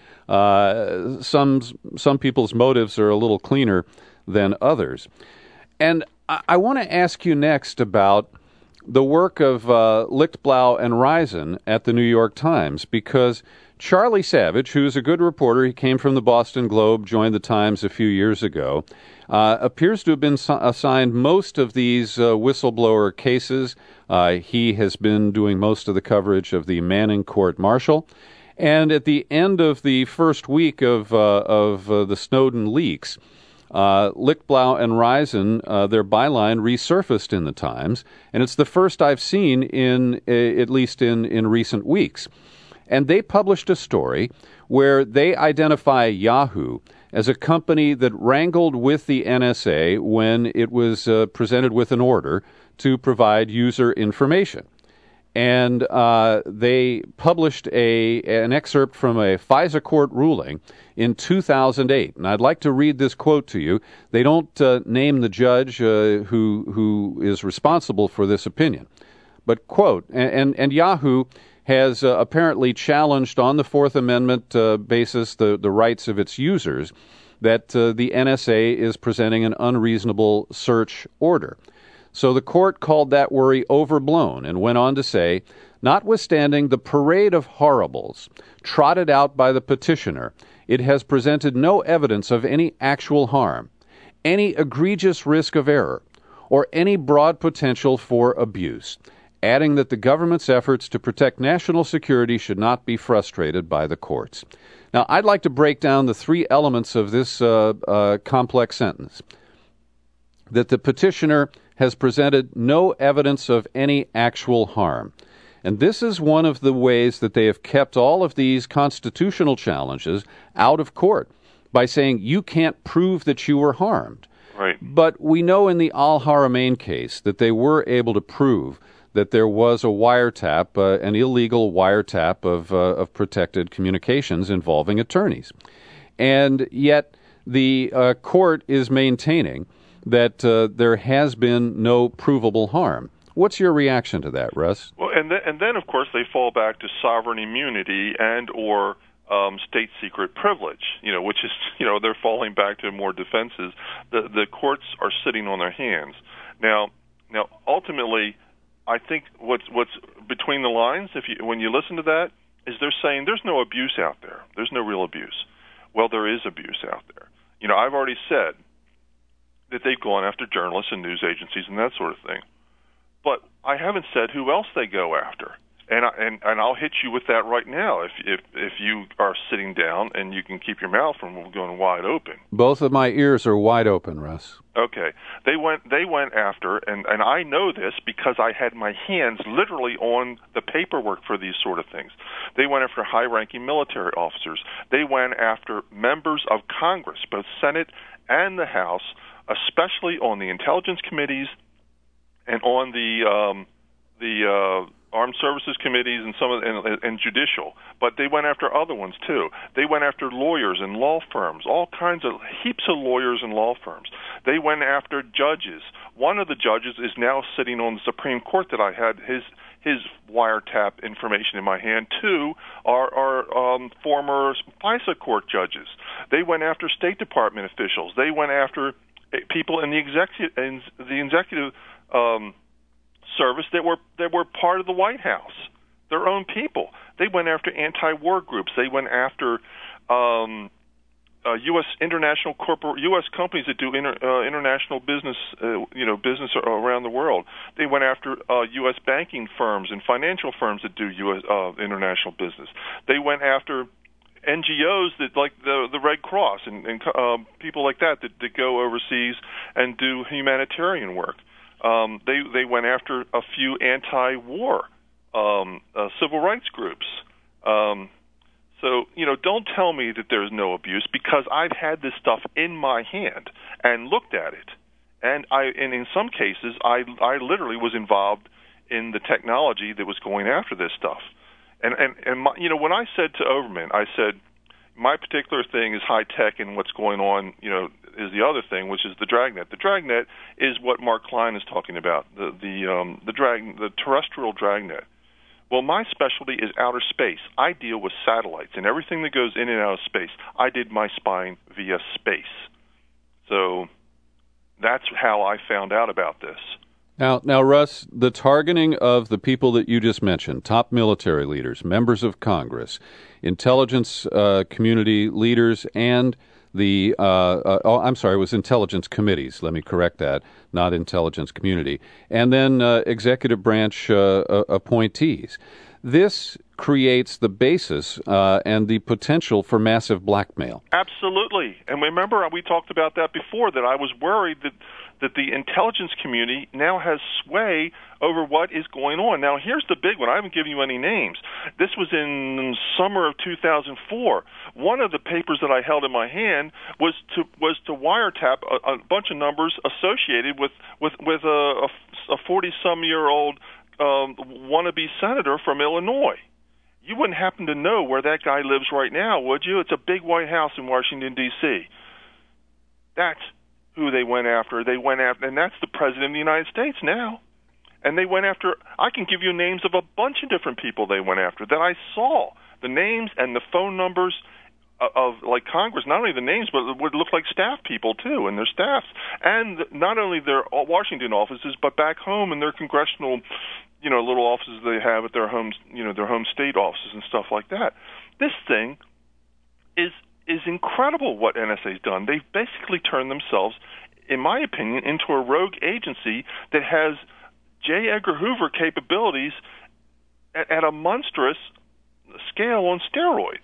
Some people's motives are a little cleaner than others. And I want to ask you next about the work of Lichtblau and Reisen at the New York Times, because Charlie Savage, who's a good reporter, he came from the Boston Globe, joined the Times a few years ago, appears to have been assigned most of these whistleblower cases. He has been doing most of the coverage of the Manning court-martial. And at the end of the first week of the Snowden leaks, Lichtblau and Reisen, their byline resurfaced in the Times, and it's the first I've seen at least in recent weeks. And they published a story where they identify Yahoo as a company that wrangled with the NSA when it was presented with an order to provide user information. And they published an excerpt from a FISA court ruling in 2008. And I'd like to read this quote to you. They don't name the judge who is responsible for this opinion. But, quote, and Yahoo has apparently challenged on the Fourth Amendment basis the rights of its users, that the NSA is presenting an unreasonable search order. So the court called that worry overblown and went on to say, notwithstanding the parade of horribles trotted out by the petitioner, it has presented no evidence of any actual harm, any egregious risk of error, or any broad potential for abuse, adding that the government's efforts to protect national security should not be frustrated by the courts. Now, I'd like to break down the three elements of this complex sentence. that the petitioner has presented no evidence of any actual harm. And this is one of the ways that they have kept all of these constitutional challenges out of court, by saying you can't prove that you were harmed. Right. But we know in the Al-Haramain case that they were able to prove that there was a wiretap, an illegal wiretap of protected communications involving attorneys. And yet the court is maintaining that there has been no provable harm. What's your reaction to that, Russ? Well, and then of course they fall back to sovereign immunity and or state secret privilege, which is, they're falling back to more defenses. The courts are sitting on their hands. Now, ultimately, I think what's between the lines, when you listen to that, is they're saying there's no abuse out there. There's no real abuse. Well, there is abuse out there. I've already said that they've gone after journalists and news agencies and that sort of thing. But I haven't said who else they go after. And I'll hit you with that right now. If you are sitting down and you can keep your mouth from going wide open. Both of my ears are wide open, Russ. Okay. They went after, and I know this because I had my hands literally on the paperwork for these sort of things. They went after high-ranking military officers. They went after members of Congress, both Senate and the House, especially on the intelligence committees and on the Armed Services Committees and and judicial, but they went after other ones too. They went after lawyers and law firms, all kinds of heaps of lawyers and law firms. They went after judges. One of the judges is now sitting on the Supreme Court that I had his wiretap information in my hand. Two are former FISA court judges. They went after State Department officials. They went after people in the executive service that were part of the White House, their own people. They went after anti-war groups. They went after U.S. U.S. companies that do international business, business around the world. They went after U.S. banking firms and financial firms that do U.S. International business. They went after NGOs that like the Red Cross and people like that go overseas and do humanitarian work. They went after a few anti-war civil rights groups. So, don't tell me that there's no abuse, because I've had this stuff in my hand and looked at it. And in some cases, I literally was involved in the technology that was going after this stuff. And when I said to Overman, I said, my particular thing is high tech, and what's going on, is the other thing, which is the dragnet. The dragnet is what Mark Klein is talking about, the terrestrial dragnet. Well, my specialty is outer space. I deal with satellites and everything that goes in and out of space. I did my spine via space. So that's how I found out about this. Now, Russ, the targeting of the people that you just mentioned, top military leaders, members of Congress, intelligence community leaders, and it was intelligence committees. Let me correct that, not intelligence community. And then executive branch appointees. This creates the basis and the potential for massive blackmail. Absolutely. And remember, we talked about that before, that I was worried that the intelligence community now has sway over what is going on. Now, here's the big one. I haven't given you any names. This was in summer of 2004. One of the papers that I held in my hand was to wiretap a bunch of numbers associated with a 40-some-year-old wannabe senator from Illinois. You wouldn't happen to know where that guy lives right now, would you? It's a big White House in Washington, D.C. That's who they went after. And that's the President of the United States now. And they went after, I can give you names of a bunch of different people they went after that I saw. The names and the phone numbers of like Congress, not only the names, but it would look like staff people too, and their staffs. And not only their Washington offices, but back home in their congressional, little offices they have at their homes, their home state offices and stuff like that. This thing is incredible what NSA's done. They've basically turned themselves, in my opinion, into a rogue agency that has J. Edgar Hoover capabilities at a monstrous scale on steroids.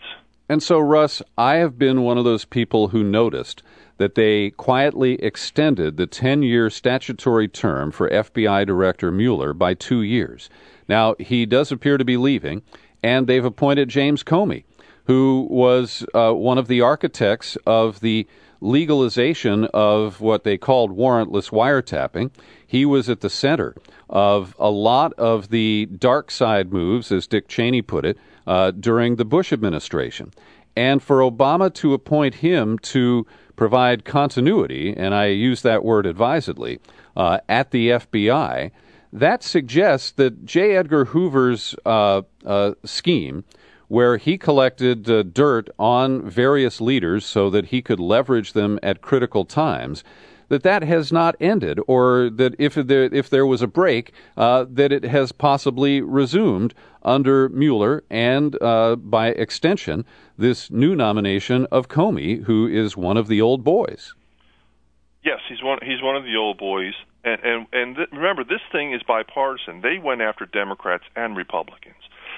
And so, Russ, I have been one of those people who noticed that they quietly extended the 10-year statutory term for FBI Director Mueller by 2 years. Now, he does appear to be leaving, and they've appointed James Comey, who was one of the architects of the legalization of what they called warrantless wiretapping. He was at the center of a lot of the dark side moves, as Dick Cheney put it, during the Bush administration. And for Obama to appoint him to provide continuity, and I use that word advisedly, at the FBI, that suggests that J. Edgar Hoover's scheme, where he collected dirt on various leaders so that he could leverage them at critical times, that has not ended, or that if there was a break, that it has possibly resumed under Mueller and, by extension, this new nomination of Comey, who is one of the old boys. Yes, he's one of the old boys, and remember, this thing is bipartisan. They went after Democrats and Republicans,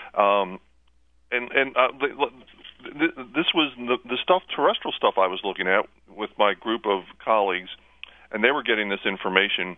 this was the terrestrial stuff I was looking at with my group of colleagues. And they were getting this information.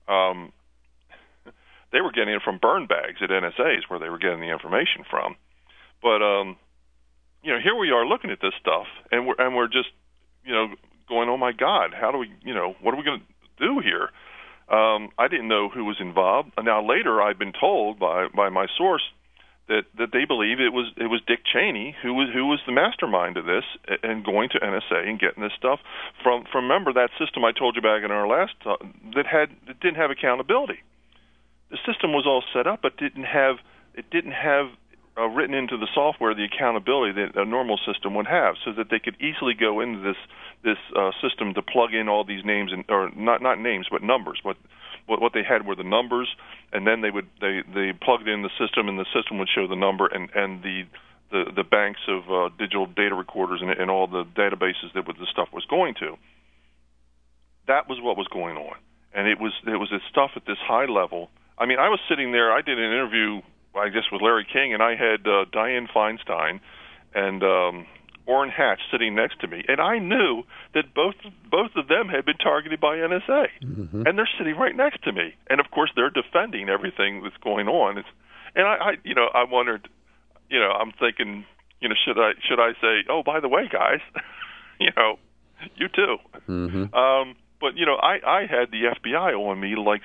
They were getting it from burn bags at NSA's, where they were getting the information from. But here we are looking at this stuff, and we're just going, oh my God, how do we what are we going to do here? I didn't know who was involved. Now later, I've been told by my source that they believe it was Dick Cheney who was the mastermind of this and going to NSA and getting this stuff from remember that system I told you back in our last that didn't have accountability. The system was all set up, but didn't have written into the software the accountability that a normal system would have, so that they could easily go into this system to plug in all these names or not names but numbers. What they had were the numbers, and then they plugged in the system, and the system would show the number and the banks of digital data recorders and all the databases that the stuff was going to. That was what was going on, and it was this stuff at this high level. I mean, I was sitting there. I did an interview, I guess, with Larry King, and I had Dianne Feinstein and Orrin Hatch sitting next to me, and I knew that both of them had been targeted by NSA, and they're sitting right next to me, and of course they're defending everything that's going on. And I wondered, I'm thinking, should I say, oh, by the way, guys, you too. But I had the FBI on me, like,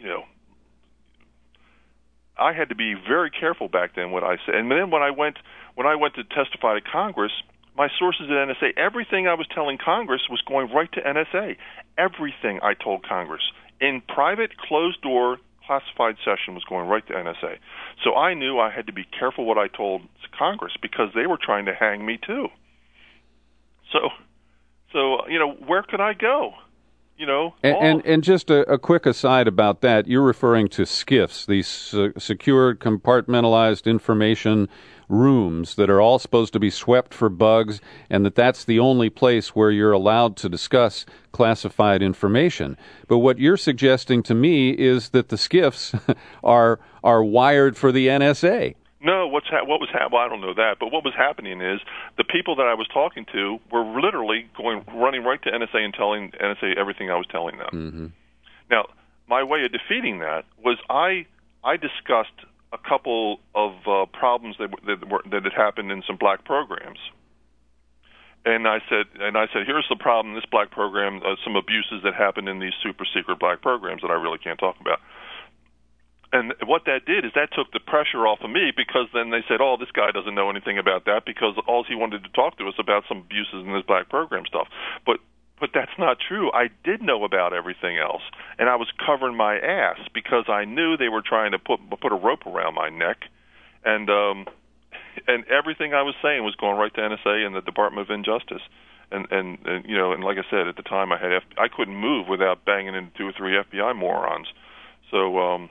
I had to be very careful back then what I said. And then when I went to testify to Congress, my sources at NSA, everything I was telling Congress was going right to NSA. Everything I told Congress in private, closed-door, classified session was going right to NSA. So I knew I had to be careful what I told Congress, because they were trying to hang me too. So where could I go? And just a quick aside about that, you're referring to SCIFs, these secured, compartmentalized information rooms that are all supposed to be swept for bugs, and that's the only place where you're allowed to discuss classified information. But what you're suggesting to me is that the SCIFs are wired for the NSA. No, what was happening? Well, I don't know that, but what was happening is the people that I was talking to were literally running right to NSA and telling NSA everything I was telling them. Now, my way of defeating that was I discussed a couple of problems that had happened in some black programs, and I said, here's the problem in this black program, some abuses that happened in these super secret black programs that I really can't talk about. And what that did is that took the pressure off of me, because then they said, oh, this guy doesn't know anything about that, because all he wanted to talk to us about some abuses in this black program stuff. But that's not true. I did know about everything else, and I was covering my ass because I knew they were trying to put a rope around my neck, and everything I was saying was going right to NSA and the Department of Injustice. And like I said, at the time I couldn't move without banging into 2 or 3 FBI morons. So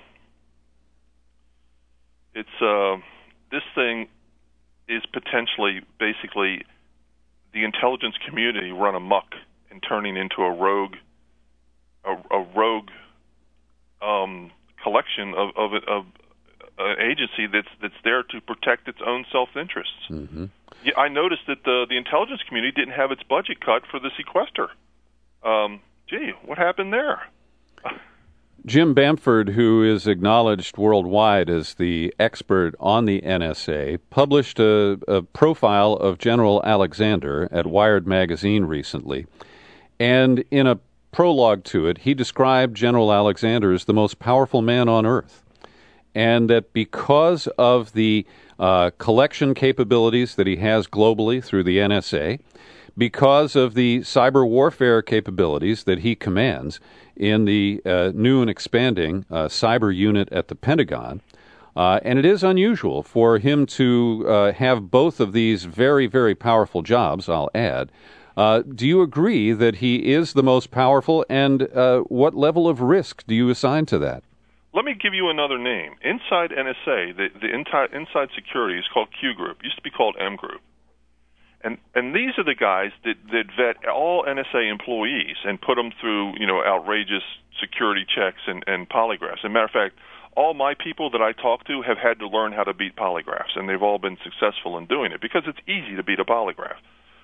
this thing is potentially basically the intelligence community run amok and turning into a rogue collection of an agency that's there to protect its own self-interests. Mm-hmm. Yeah, I noticed that the intelligence community didn't have its budget cut for the sequester. Gee, what happened there? Jim Bamford, who is acknowledged worldwide as the expert on the NSA, published a profile of General Alexander at Wired magazine recently. And in a prologue to it, he described General Alexander as the most powerful man on earth. And that because of the collection capabilities that he has globally through the NSA, because of the cyber warfare capabilities that he commands in the new and expanding cyber unit at the Pentagon, and it is unusual for him to have both of these very, very powerful jobs, I'll add. Do you agree that he is the most powerful, and what level of risk do you assign to that? Let me give you another name. Inside NSA, the inside security is called Q Group. It used to be called M Group. And these are the guys that vet all NSA employees and put them through, outrageous security checks and polygraphs. As a matter of fact, all my people that I talk to have had to learn how to beat polygraphs, and they've all been successful in doing it because it's easy to beat a polygraph.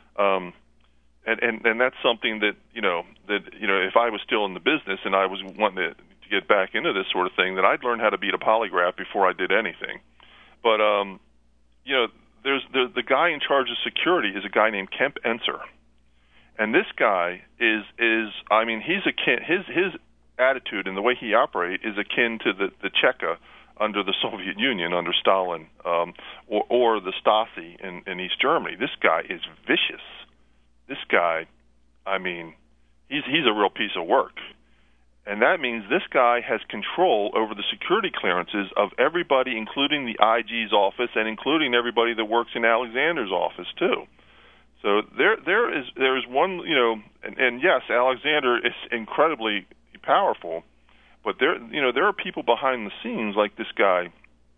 And that's something that if I was still in the business and I was wanting to get back into this sort of thing, that I'd learn how to beat a polygraph before I did anything. But there's the guy in charge of security is a guy named Kemp Enser, and this guy is he's his attitude and the way he operates is akin to the Cheka under the Soviet Union under Stalin, or the Stasi in East Germany. This guy is vicious. This guy, he's a real piece of work. And that means this guy has control over the security clearances of everybody, including the IG's office and including everybody that works in Alexander's office too. So there is one, and yes, Alexander is incredibly powerful, but there are people behind the scenes like this guy,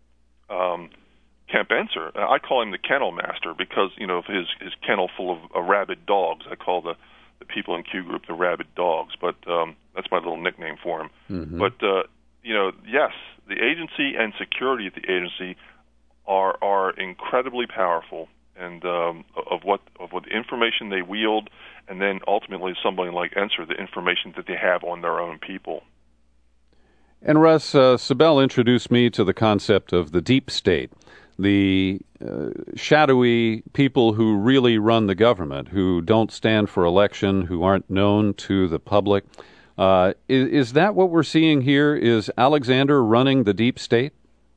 Kemp Enser. I call him the kennel master because of his kennel full of rabid dogs. I call the people in Q Group the rabid dogs, but that's my little nickname for him. Mm-hmm. But yes, the agency and security at the agency are incredibly powerful, and of what information they wield, and then ultimately somebody like Enser, the information that they have on their own people. And Russ, Sibel introduced me to the concept of the deep state, the shadowy people who really run the government, who don't stand for election, who aren't known to the public. Is that what we're seeing here? Is Alexander running the deep state?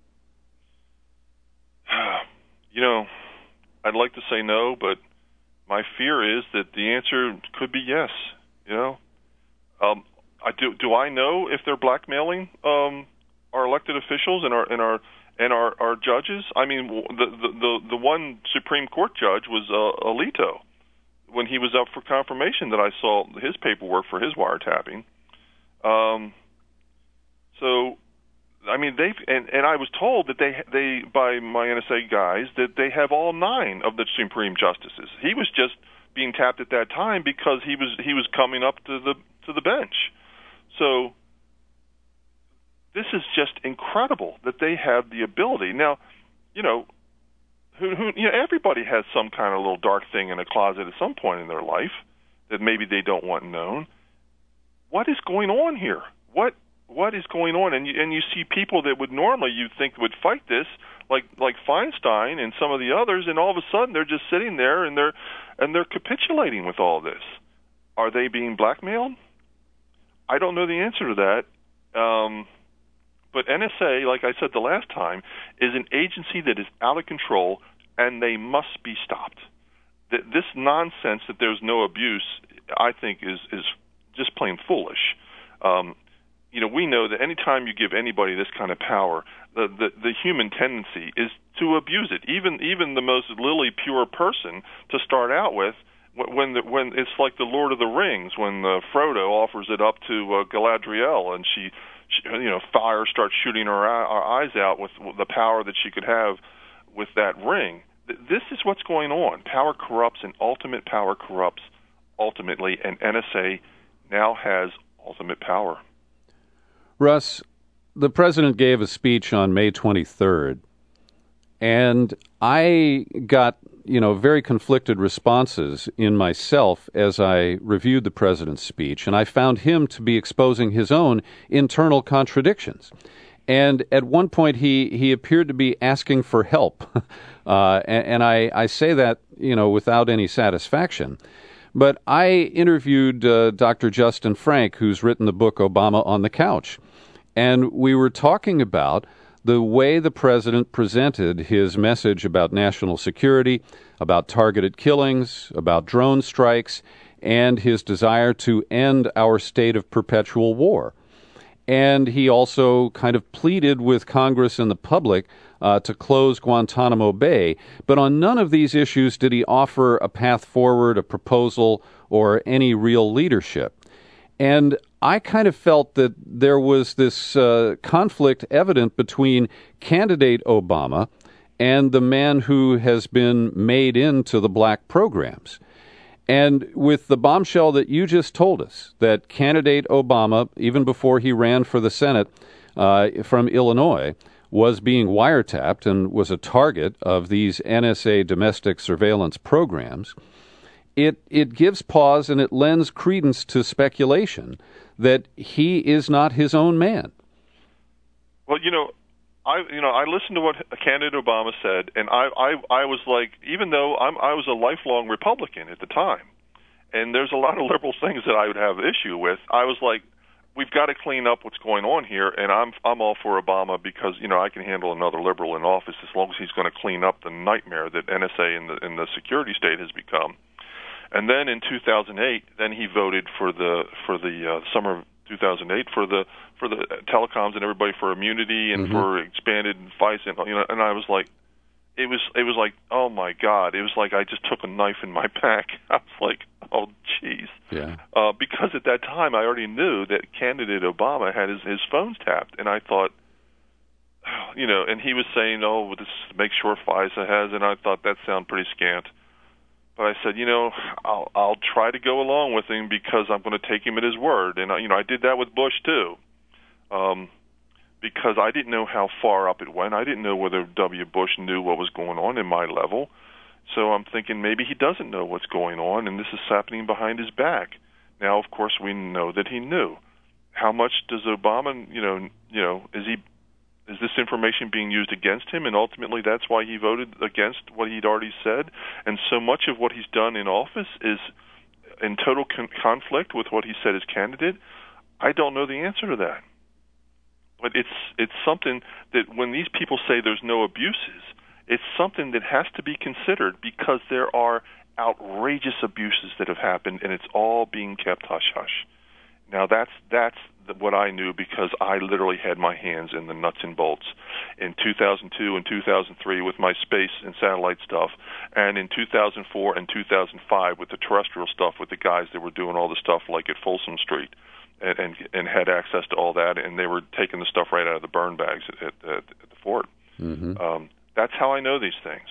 I'd like to say no, but my fear is that the answer could be yes. Do I know if they're blackmailing our elected officials and our judges? The one Supreme Court judge was Alito when he was up for confirmation that I saw his paperwork for his wiretapping. They've and I was told that they by my NSA guys that they have all 9 of the Supreme Justices. He was just being tapped at that time because he was coming up to the bench. So this is just incredible that they have the ability. Now, everybody has some kind of little dark thing in a closet at some point in their life that maybe they don't want known. What is going on here? What is going on? And you see people that would normally you think would fight this, like Feinstein and some of the others, and all of a sudden they're just sitting there and they're capitulating with all this. Are they being blackmailed? I don't know the answer to that. But NSA, like I said the last time, is an agency that is out of control, and they must be stopped. This nonsense that there's no abuse, I think, is just plain foolish. We know that anytime you give anybody this kind of power, the human tendency is to abuse it. Even the most lily pure person to start out with, when it's like the Lord of the Rings, when Frodo offers it up to Galadriel, and she fire starts shooting her eyes out with the power that she could have with that ring. This is what's going on. Power corrupts, and ultimate power corrupts ultimately, and NSA now has ultimate power. Russ, the president gave a speech on May 23rd, and I got, very conflicted responses in myself as I reviewed the president's speech, and I found him to be exposing his own internal contradictions. And at one point, he appeared to be asking for help, and I say that, without any satisfaction. But I interviewed Dr. Justin Frank, who's written the book Obama on the Couch, and we were talking about the way the president presented his message about national security, about targeted killings, about drone strikes, and his desire to end our state of perpetual war. And he also kind of pleaded with Congress and the public to close Guantanamo Bay. But on none of these issues did he offer a path forward, a proposal, or any real leadership. And I kind of felt that there was this conflict evident between candidate Obama and the man who has been made into the black programs. And with the bombshell that you just told us, that candidate Obama, even before he ran for the Senate from Illinois, was being wiretapped and was a target of these NSA domestic surveillance programs, it gives pause and it lends credence to speculation that he is not his own man. Well, I listened to what candidate Obama said, and I was like, even though I was a lifelong Republican at the time, and there's a lot of liberal things that I would have issue with, I was like, we've got to clean up what's going on here, and I'm all for Obama because I can handle another liberal in office as long as he's going to clean up the nightmare that NSA and the security state has become. And then in 2008, then he voted for the summer of 2008 for the telecoms and everybody for immunity and for expanded FISA, and I was like, it was like, oh my God, it was like I just took a knife in my back. I was like, oh jeez, yeah. Because at that time I already knew that candidate Obama had his phones tapped, and I thought, and he was saying, oh, this make sure FISA has, and I thought that sounded pretty scant. But I said, I'll try to go along with him because I'm going to take him at his word. And, I did that with Bush, too, because I didn't know how far up it went. I didn't know whether W. Bush knew what was going on in my level. So I'm thinking maybe he doesn't know what's going on, and this is happening behind his back. Now, of course, we know that he knew. How much does Obama, is this information being used against him, and ultimately that's why he voted against what he'd already said? And so much of what he's done in office is in total conflict with what he said as candidate. I don't know the answer to that. But it's something that when these people say there's no abuses, it's something that has to be considered because there are outrageous abuses that have happened, and it's all being kept hush-hush. Now, that's what I knew because I literally had my hands in the nuts and bolts in 2002 and 2003 with my space and satellite stuff, and in 2004 and 2005 with the terrestrial stuff with the guys that were doing all the stuff like at Folsom Street and had access to all that, and they were taking the stuff right out of the burn bags at the fort. Mm-hmm. That's how I know these things.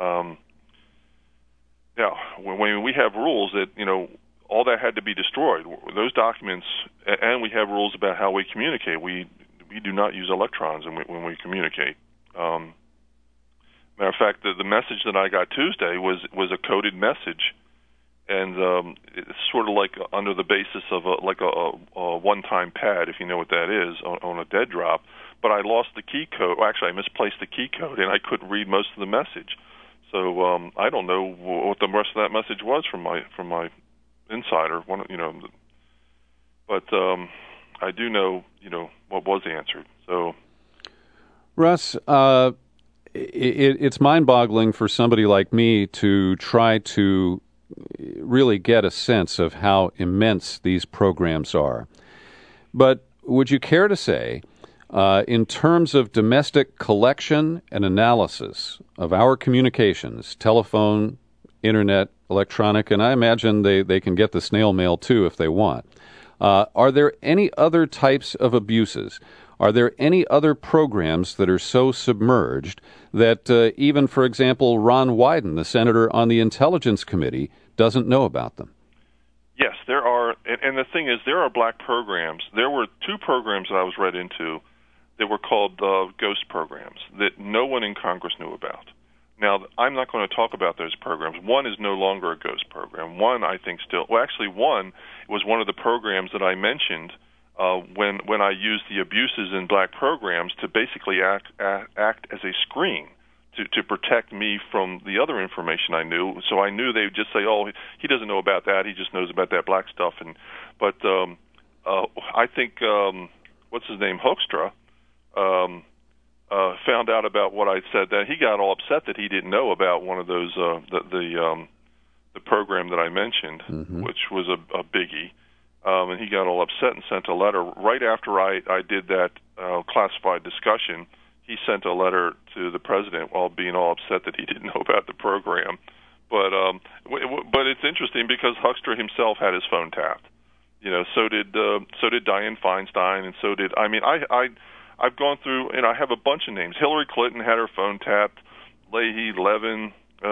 When we have rules that, all that had to be destroyed. Those documents, and we have rules about how we communicate. We do not use electrons when we communicate. Matter of fact, the message that I got Tuesday was a coded message, and it's sort of like under the basis of a one-time pad, if you know what that is, on a dead drop. But I lost the key code. Well, actually, I misplaced the key code, and I couldn't read most of the message. So I don't know what the rest of that message was from my insider, but I do know, what was answered. So, Russ, it's mind-boggling for somebody like me to try to really get a sense of how immense these programs are. But would you care to say, in terms of domestic collection and analysis of our communications, telephone, internet, electronic, and I imagine they can get the snail mail too if they want. Are there any other types of abuses? Are there any other programs that are so submerged that even, for example, Ron Wyden, the senator on the Intelligence Committee, doesn't know about them? Yes, there are. And the thing is, there are black programs. There were two programs that I was read into that were called ghost programs that no one in Congress knew about. Now, I'm not going to talk about those programs. One is no longer a ghost program. One, I think, one was one of the programs that I mentioned when I used the abuses in black programs to basically act as a screen to protect me from the other information I knew. So I knew they would just say, "Oh, he doesn't know about that. He just knows about that black stuff." But I think what's his name, Hoekstra, found out about what I said. That he got all upset that he didn't know about one of those the program that I mentioned, which was a biggie. And he got all upset and sent a letter right after I did that classified discussion. He sent a letter to the president while being all upset that he didn't know about the program. But it's interesting because Hoekstra himself had his phone tapped. You know, so did Dianne Feinstein, and so did I've gone through, and I have a bunch of names. Hillary Clinton had her phone tapped. Leahy, Levin,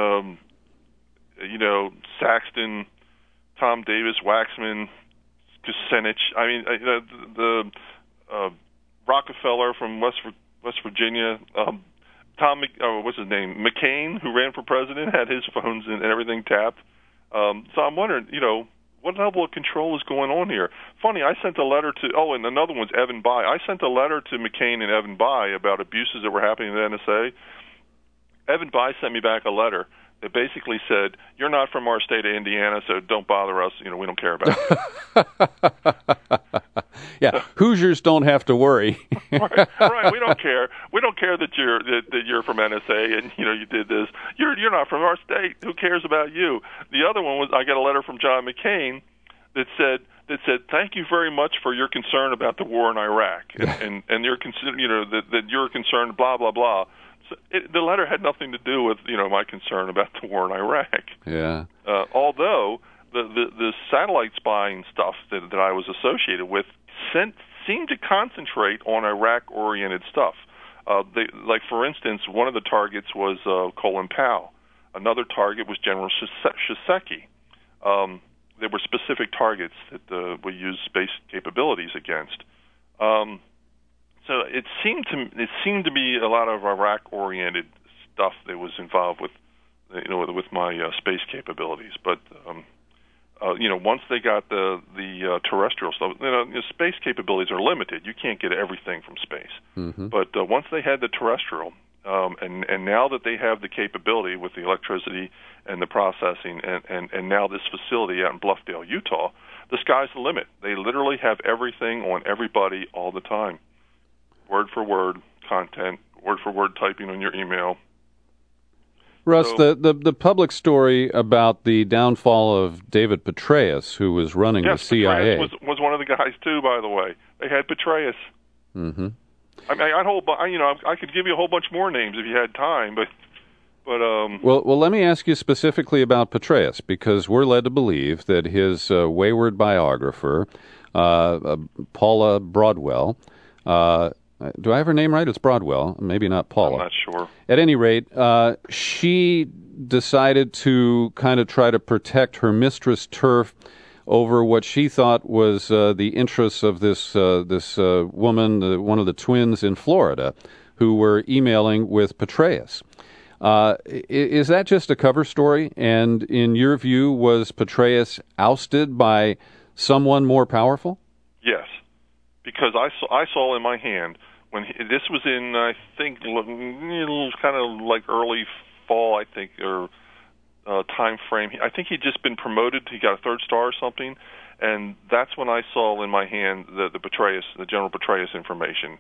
Saxton, Tom Davis, Waxman, Kucinich. I mean, the Rockefeller from West Virginia, what's his name, McCain, who ran for president, had his phones and everything tapped. So I'm wondering, what level of control is going on here? Funny, I sent a letter to, and another one's Evan Bayh. I sent a letter to McCain and Evan Bayh about abuses that were happening in the NSA. Evan Bayh sent me back a letter that basically said, "You're not from our state of Indiana, so don't bother us. We don't care about it." Yeah, Hoosiers don't have to worry. right. We don't care. We don't care that you're from NSA and you did this. You're not from our state. Who cares about you? The other one was I got a letter from John McCain that said, "Thank you very much for your concern about the war in Iraq and your that you're concerned, blah blah blah." So the letter had nothing to do with my concern about the war in Iraq. Yeah. Although the satellite spying stuff that I was associated with seemed to concentrate on Iraq-oriented stuff. Like for instance, one of the targets was Colin Powell. Another target was General Shinseki. There were specific targets that we used space capabilities against. So it seemed to be a lot of Iraq-oriented stuff that was involved with, with my space capabilities. But once they got the terrestrial stuff, space capabilities are limited. You can't get everything from space. Mm-hmm. But once they had the terrestrial, and now that they have the capability with the electricity and the processing, and now this facility out in Bluffdale, Utah, the sky's the limit. They literally have everything on everybody all the time. Word for word content, word for word typing on your email. Russ, the public story about the downfall of David Petraeus, who was running the CIA, Petraeus was one of the guys too. By the way, they had Petraeus. Mm-hmm. I mean, I could give you a whole bunch more names if you had time, but. Well, let me ask you specifically about Petraeus, because we're led to believe that his wayward biographer, Paula Broadwell. Do I have her name right? It's Broadwell, maybe not Paula. I'm not sure. At any rate, she decided to kind of try to protect her mistress turf over what she thought was the interests of this woman, one of the twins in Florida, who were emailing with Petraeus. Is that just a cover story? And in your view, was Petraeus ousted by someone more powerful? Yes. Because I saw in my hand this was in, I think, kind of like early fall, I think, or time frame. I think he'd just been promoted. He got a 3rd star or something, and that's when I saw in my hand the Petraeus, the General Petraeus information.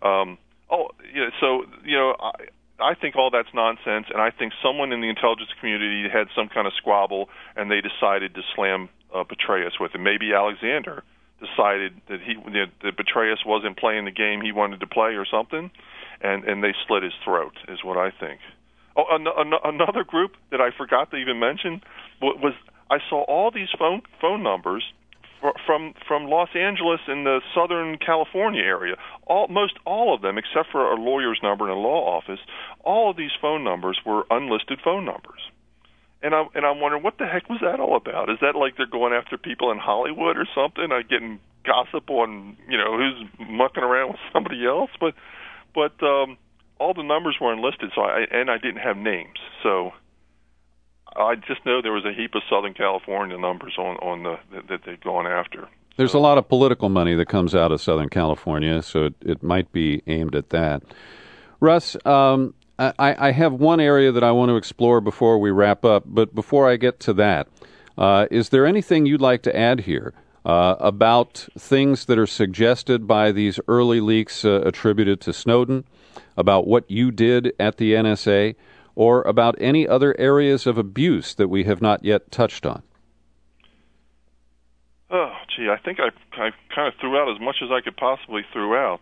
I think all that's nonsense, and I think someone in the intelligence community had some kind of squabble, and they decided to slam Petraeus with it. Maybe Alexander decided that that Petraeus wasn't playing the game he wanted to play or something, and they slit his throat, is what I think. Oh, another group that I forgot to even mention was I saw all these phone numbers from Los Angeles in the Southern California area. Almost all of them, except for a lawyer's number in a law office, all of these phone numbers were unlisted phone numbers. And I'm wondering, what the heck was that all about? Is that like they're going after people in Hollywood or something? I'm getting gossip on, who's mucking around with somebody else, but all the numbers were enlisted, so I didn't have names, so I just know there was a heap of Southern California numbers on that they'd gone after. There's a lot of political money that comes out of Southern California, so it might be aimed at that. Russ, I have one area that I want to explore before we wrap up, but before I get to that, is there anything you'd like to add here about things that are suggested by these early leaks attributed to Snowden, about what you did at the NSA, or about any other areas of abuse that we have not yet touched on? Oh, gee, I think I kind of threw out as much as I could possibly throw out.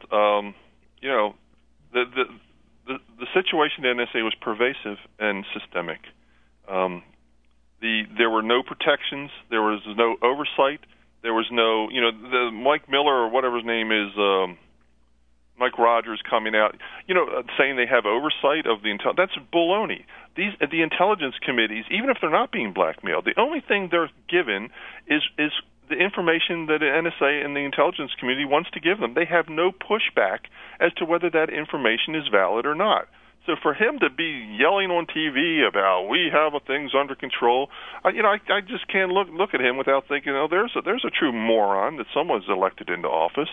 The situation at NSA was pervasive and systemic. There were no protections. There was no oversight. There was no, the Mike Miller or whatever his name is, Mike Rogers coming out, saying they have oversight of the intel. That's baloney. The intelligence committees, even if they're not being blackmailed, the only thing they're given is the information that the NSA and the intelligence community wants to give them. They have no pushback as to whether that information is valid or not. So for him to be yelling on TV about we have things under control, I just can't look at him without thinking, there's a true moron that someone's elected into office.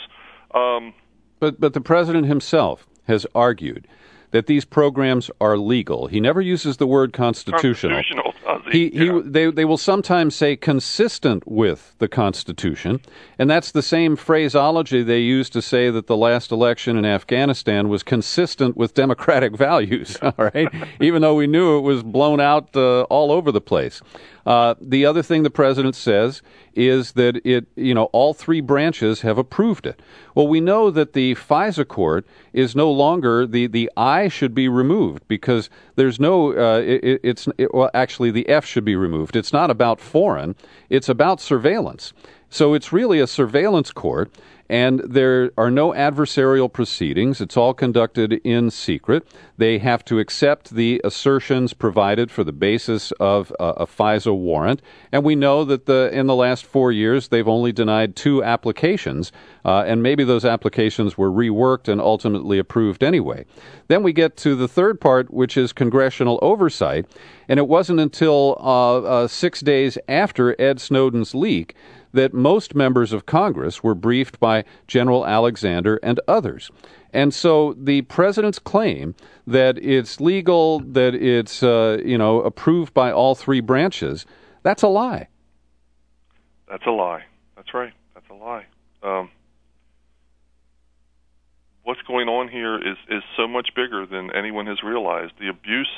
But the president himself has argued that these programs are legal. He never uses the word constitutional. They will sometimes say consistent with the Constitution, and that's the same phraseology they use to say that the last election in Afghanistan was consistent with democratic values, all right? Even though we knew it was blown out all over the place. The other thing the president says is that all three branches have approved it. Well, we know that the FISA court is no longer the I should be removed because there's no. Actually, the F should be removed. It's not about foreign; it's about surveillance. So it's really a surveillance court, and there are no adversarial proceedings. It's all conducted in secret. They have to accept the assertions provided for the basis of a FISA warrant, and we know that in the last 4 years they've only denied 2 applications, and maybe those applications were reworked and ultimately approved anyway. Then we get to the third part, which is congressional oversight, and it wasn't until 6 days after Ed Snowden's leak that most members of Congress were briefed by General Alexander and others. And so the president's claim that it's legal, that it's approved by all three branches, that's a lie. That's a lie. That's right. That's a lie. What's going on here is so much bigger than anyone has realized. The abuse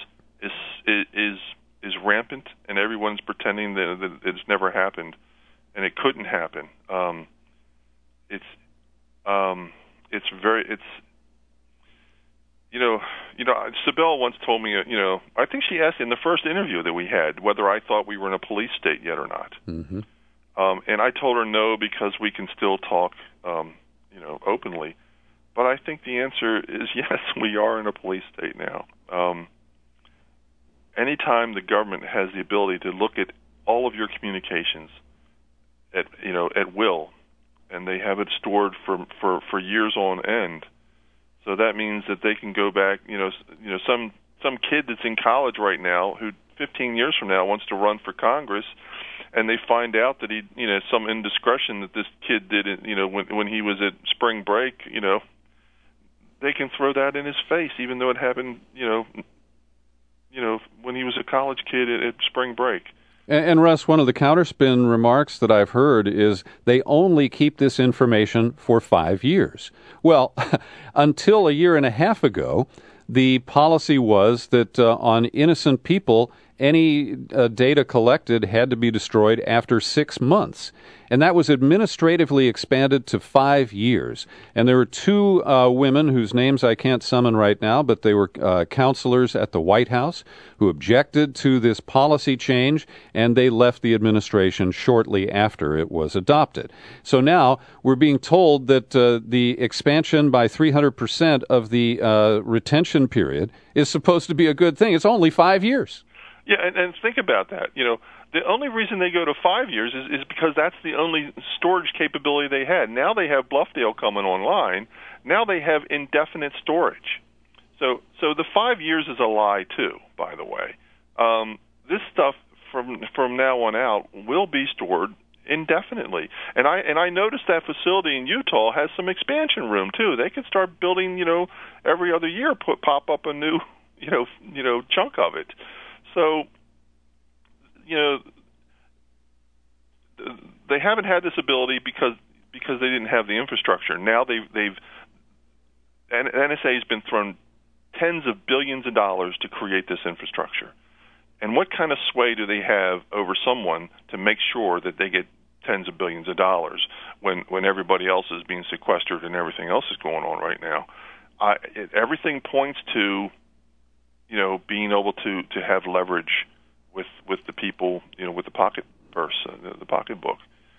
is rampant, and everyone's pretending that it's never happened. And it couldn't happen. Sibel once told me, I think she asked in the first interview that we had whether I thought we were in a police state yet or not. Mm-hmm. And I told her no, because we can still talk, openly. But I think the answer is yes, we are in a police state now. Anytime the government has the ability to look at all of your communications at will, and they have it stored for years on end. So that means that they can go back. Some kid that's in college right now who 15 years from now wants to run for Congress, and they find out that he, some indiscretion that this kid did, when he was at spring break, they can throw that in his face, even though it happened, when he was a college kid at spring break. And Russ, one of the counterspin remarks that I've heard is they only keep this information for 5 years. Well, until a year and a half ago, the policy was that on innocent people, any data collected had to be destroyed after 6 months. And that was administratively expanded to 5 years. And there were 2 women whose names I can't summon right now, but they were counselors at the White House who objected to this policy change, and they left the administration shortly after it was adopted. So now we're being told that the expansion by 300% of the retention period is supposed to be a good thing. It's only 5 years. Yeah, and think about that. The only reason they go to 5 years is because that's the only storage capability they had. Now they have Bluffdale coming online. Now they have indefinite storage. So the 5 years is a lie too, by the way. This stuff from now on out will be stored indefinitely. And I noticed that facility in Utah has some expansion room too. They could start building, every other year pop up a new, chunk of it. So, they haven't had this ability because they didn't have the infrastructure. Now NSA has been thrown tens of billions of dollars to create this infrastructure. And what kind of sway do they have over someone to make sure that they get tens of billions of dollars when everybody else is being sequestered and everything else is going on right now? Everything points to, being able to have leverage with the people, with the pocket purse, the pocketbook.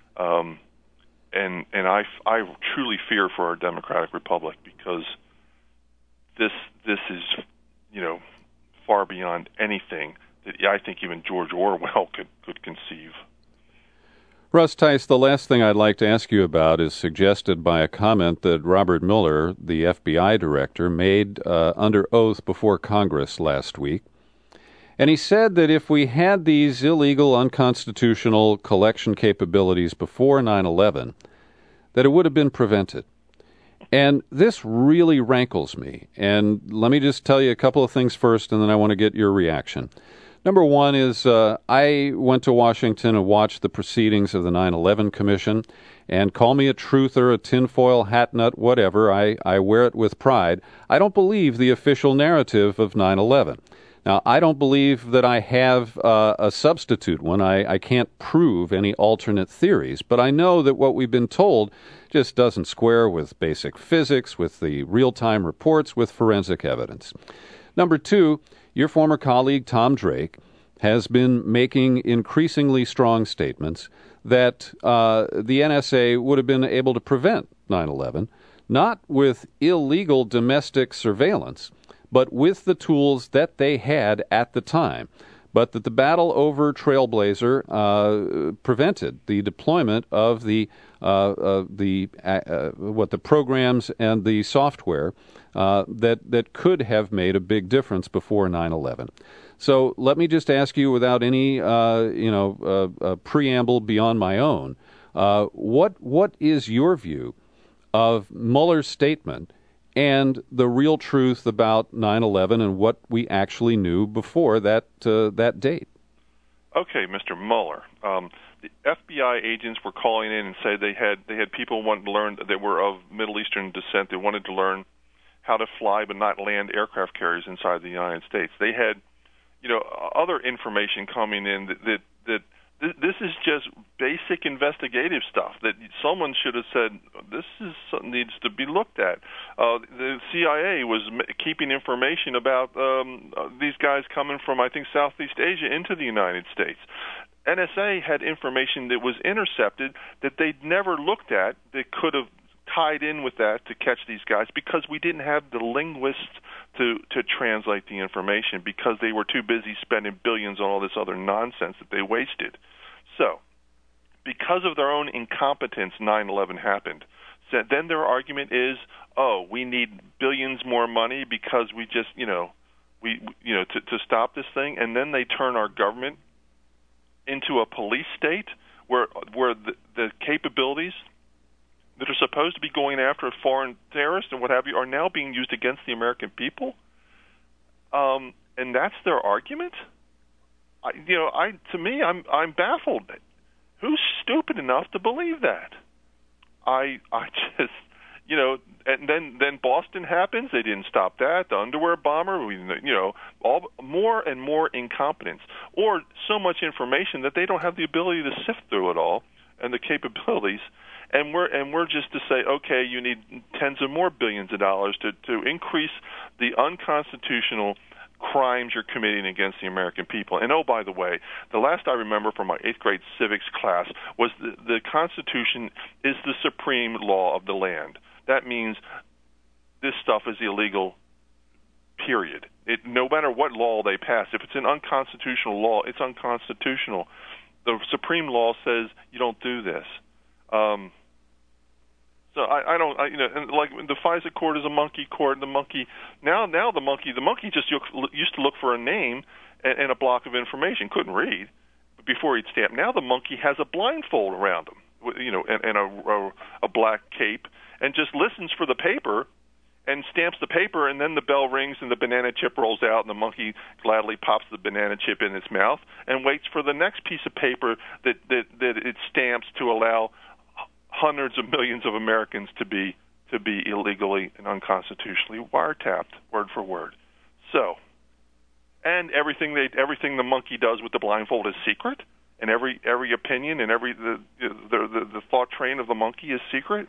And I truly fear for our democratic republic because this is, far beyond anything that I think even George Orwell could conceive. Russ Tice, the last thing I'd like to ask you about is suggested by a comment that Robert Mueller, the FBI director, made under oath before Congress last week. And he said that if we had these illegal, unconstitutional collection capabilities before 9/11, that it would have been prevented. And this really rankles me. And let me just tell you a couple of things first, and then I want to get your reaction. Number one is I went to Washington and watched the proceedings of the 9/11 Commission, and call me a truther, a tinfoil hat nut, whatever. I wear it with pride. I don't believe the official narrative of 9/11. Now, I don't believe that I have a substitute one. I can't prove any alternate theories, but I know that what we've been told just doesn't square with basic physics, with the real-time reports, with forensic evidence. Number two, your former colleague, Tom Drake, has been making increasingly strong statements that the NSA would have been able to prevent 9/11, not with illegal domestic surveillance, but with the tools that they had at the time, but that the battle over Trailblazer prevented the deployment of the programs and the software that could have made a big difference before 9/11. So let me just ask you, without any preamble beyond my own, what is your view of Mueller's statement and the real truth about 9/11 and what we actually knew before that date? Okay, Mr. Mueller. The FBI agents were calling in and said they had people wanting to learn that were of Middle Eastern descent. They wanted to learn how to fly but not land aircraft carriers inside the United States. They had, other information coming in that this is just basic investigative stuff that someone should have said, this is something needs to be looked at. The CIA was keeping information about these guys coming from, I think, Southeast Asia into the United States. NSA had information that was intercepted that they'd never looked at that could have tied in with that to catch these guys because we didn't have the linguists to translate the information because they were too busy spending billions on all this other nonsense that they wasted. So, because of their own incompetence, 9/11 happened. So then their argument is, we need billions more money because we just, to stop this thing, and then they turn our government into a police state where the capabilities that are supposed to be going after foreign terrorists and what have you are now being used against the American people, and that's their argument. I'm baffled. Who's stupid enough to believe that? I just, and then Boston happens. They didn't stop that. The underwear bomber. All more and more incompetence, or so much information that they don't have the ability to sift through it all and the capabilities. And we're just to say, okay, you need tens of more billions of dollars to increase the unconstitutional crimes you're committing against the American people. And by the way, the last I remember from my 8th grade civics class was the Constitution is the supreme law of the land. That means this stuff is illegal, period. No matter what law they pass, if it's an unconstitutional law, it's unconstitutional. The supreme law says you don't do this. So I don't, and like the FISA court is a monkey court. The monkey just used to look for a name and a block of information, couldn't read before he'd stamp. Now the monkey has a blindfold around him, and a black cape, and just listens for the paper and stamps the paper, and then the bell rings and the banana chip rolls out, and the monkey gladly pops the banana chip in its mouth and waits for the next piece of paper that it stamps to allow hundreds of millions of Americans to be illegally and unconstitutionally wiretapped, word for word. So, and everything the monkey does with the blindfold is secret, and every opinion and the thought train of the monkey is secret.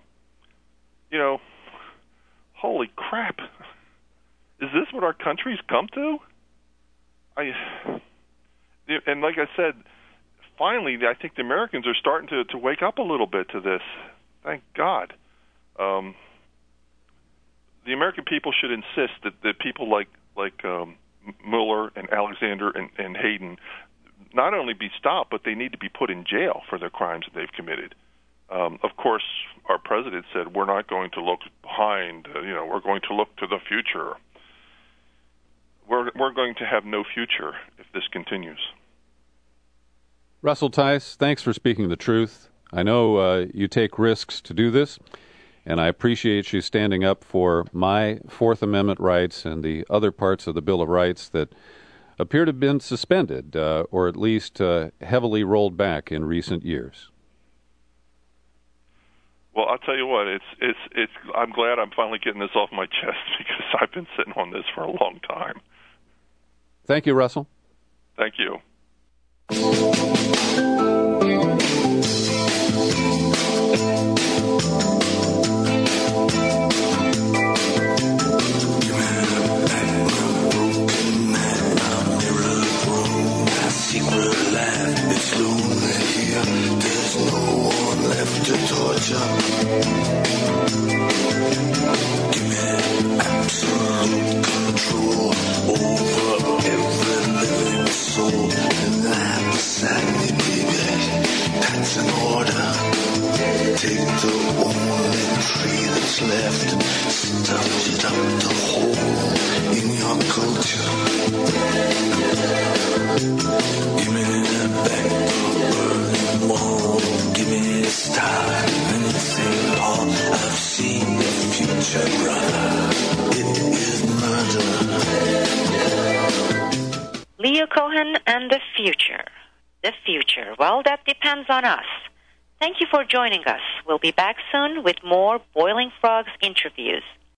Holy crap! Is this what our country's come to? And like I said, finally, I think the Americans are starting to wake up a little bit to this. Thank God. The American people should insist that people like Mueller and Alexander and Hayden not only be stopped, but they need to be put in jail for their crimes that they've committed. Of course, our president said we're not going to look behind. We're going to look to the future. We're going to have no future if this continues. Russell Tice, thanks for speaking the truth. I know you take risks to do this, and I appreciate you standing up for my Fourth Amendment rights and the other parts of the Bill of Rights that appear to have been suspended or at least heavily rolled back in recent years. Well, I'll tell you what, I'm glad I'm finally getting this off my chest because I've been sitting on this for a long time. Thank you, Russell. Thank you. To torture. Give me absolute control over every living soul, and I'm beside me, baby. That's an order. Take the only tree that's left, stuff it up the hole in your culture. Give me back the burning wall. Give me a star and St. Paul. I've seen the future, brother. It is murder. Leo Cohen and the future. The future. Well, that depends on us. Thank you for joining us. We'll be back soon with more Boiling Frogs interviews.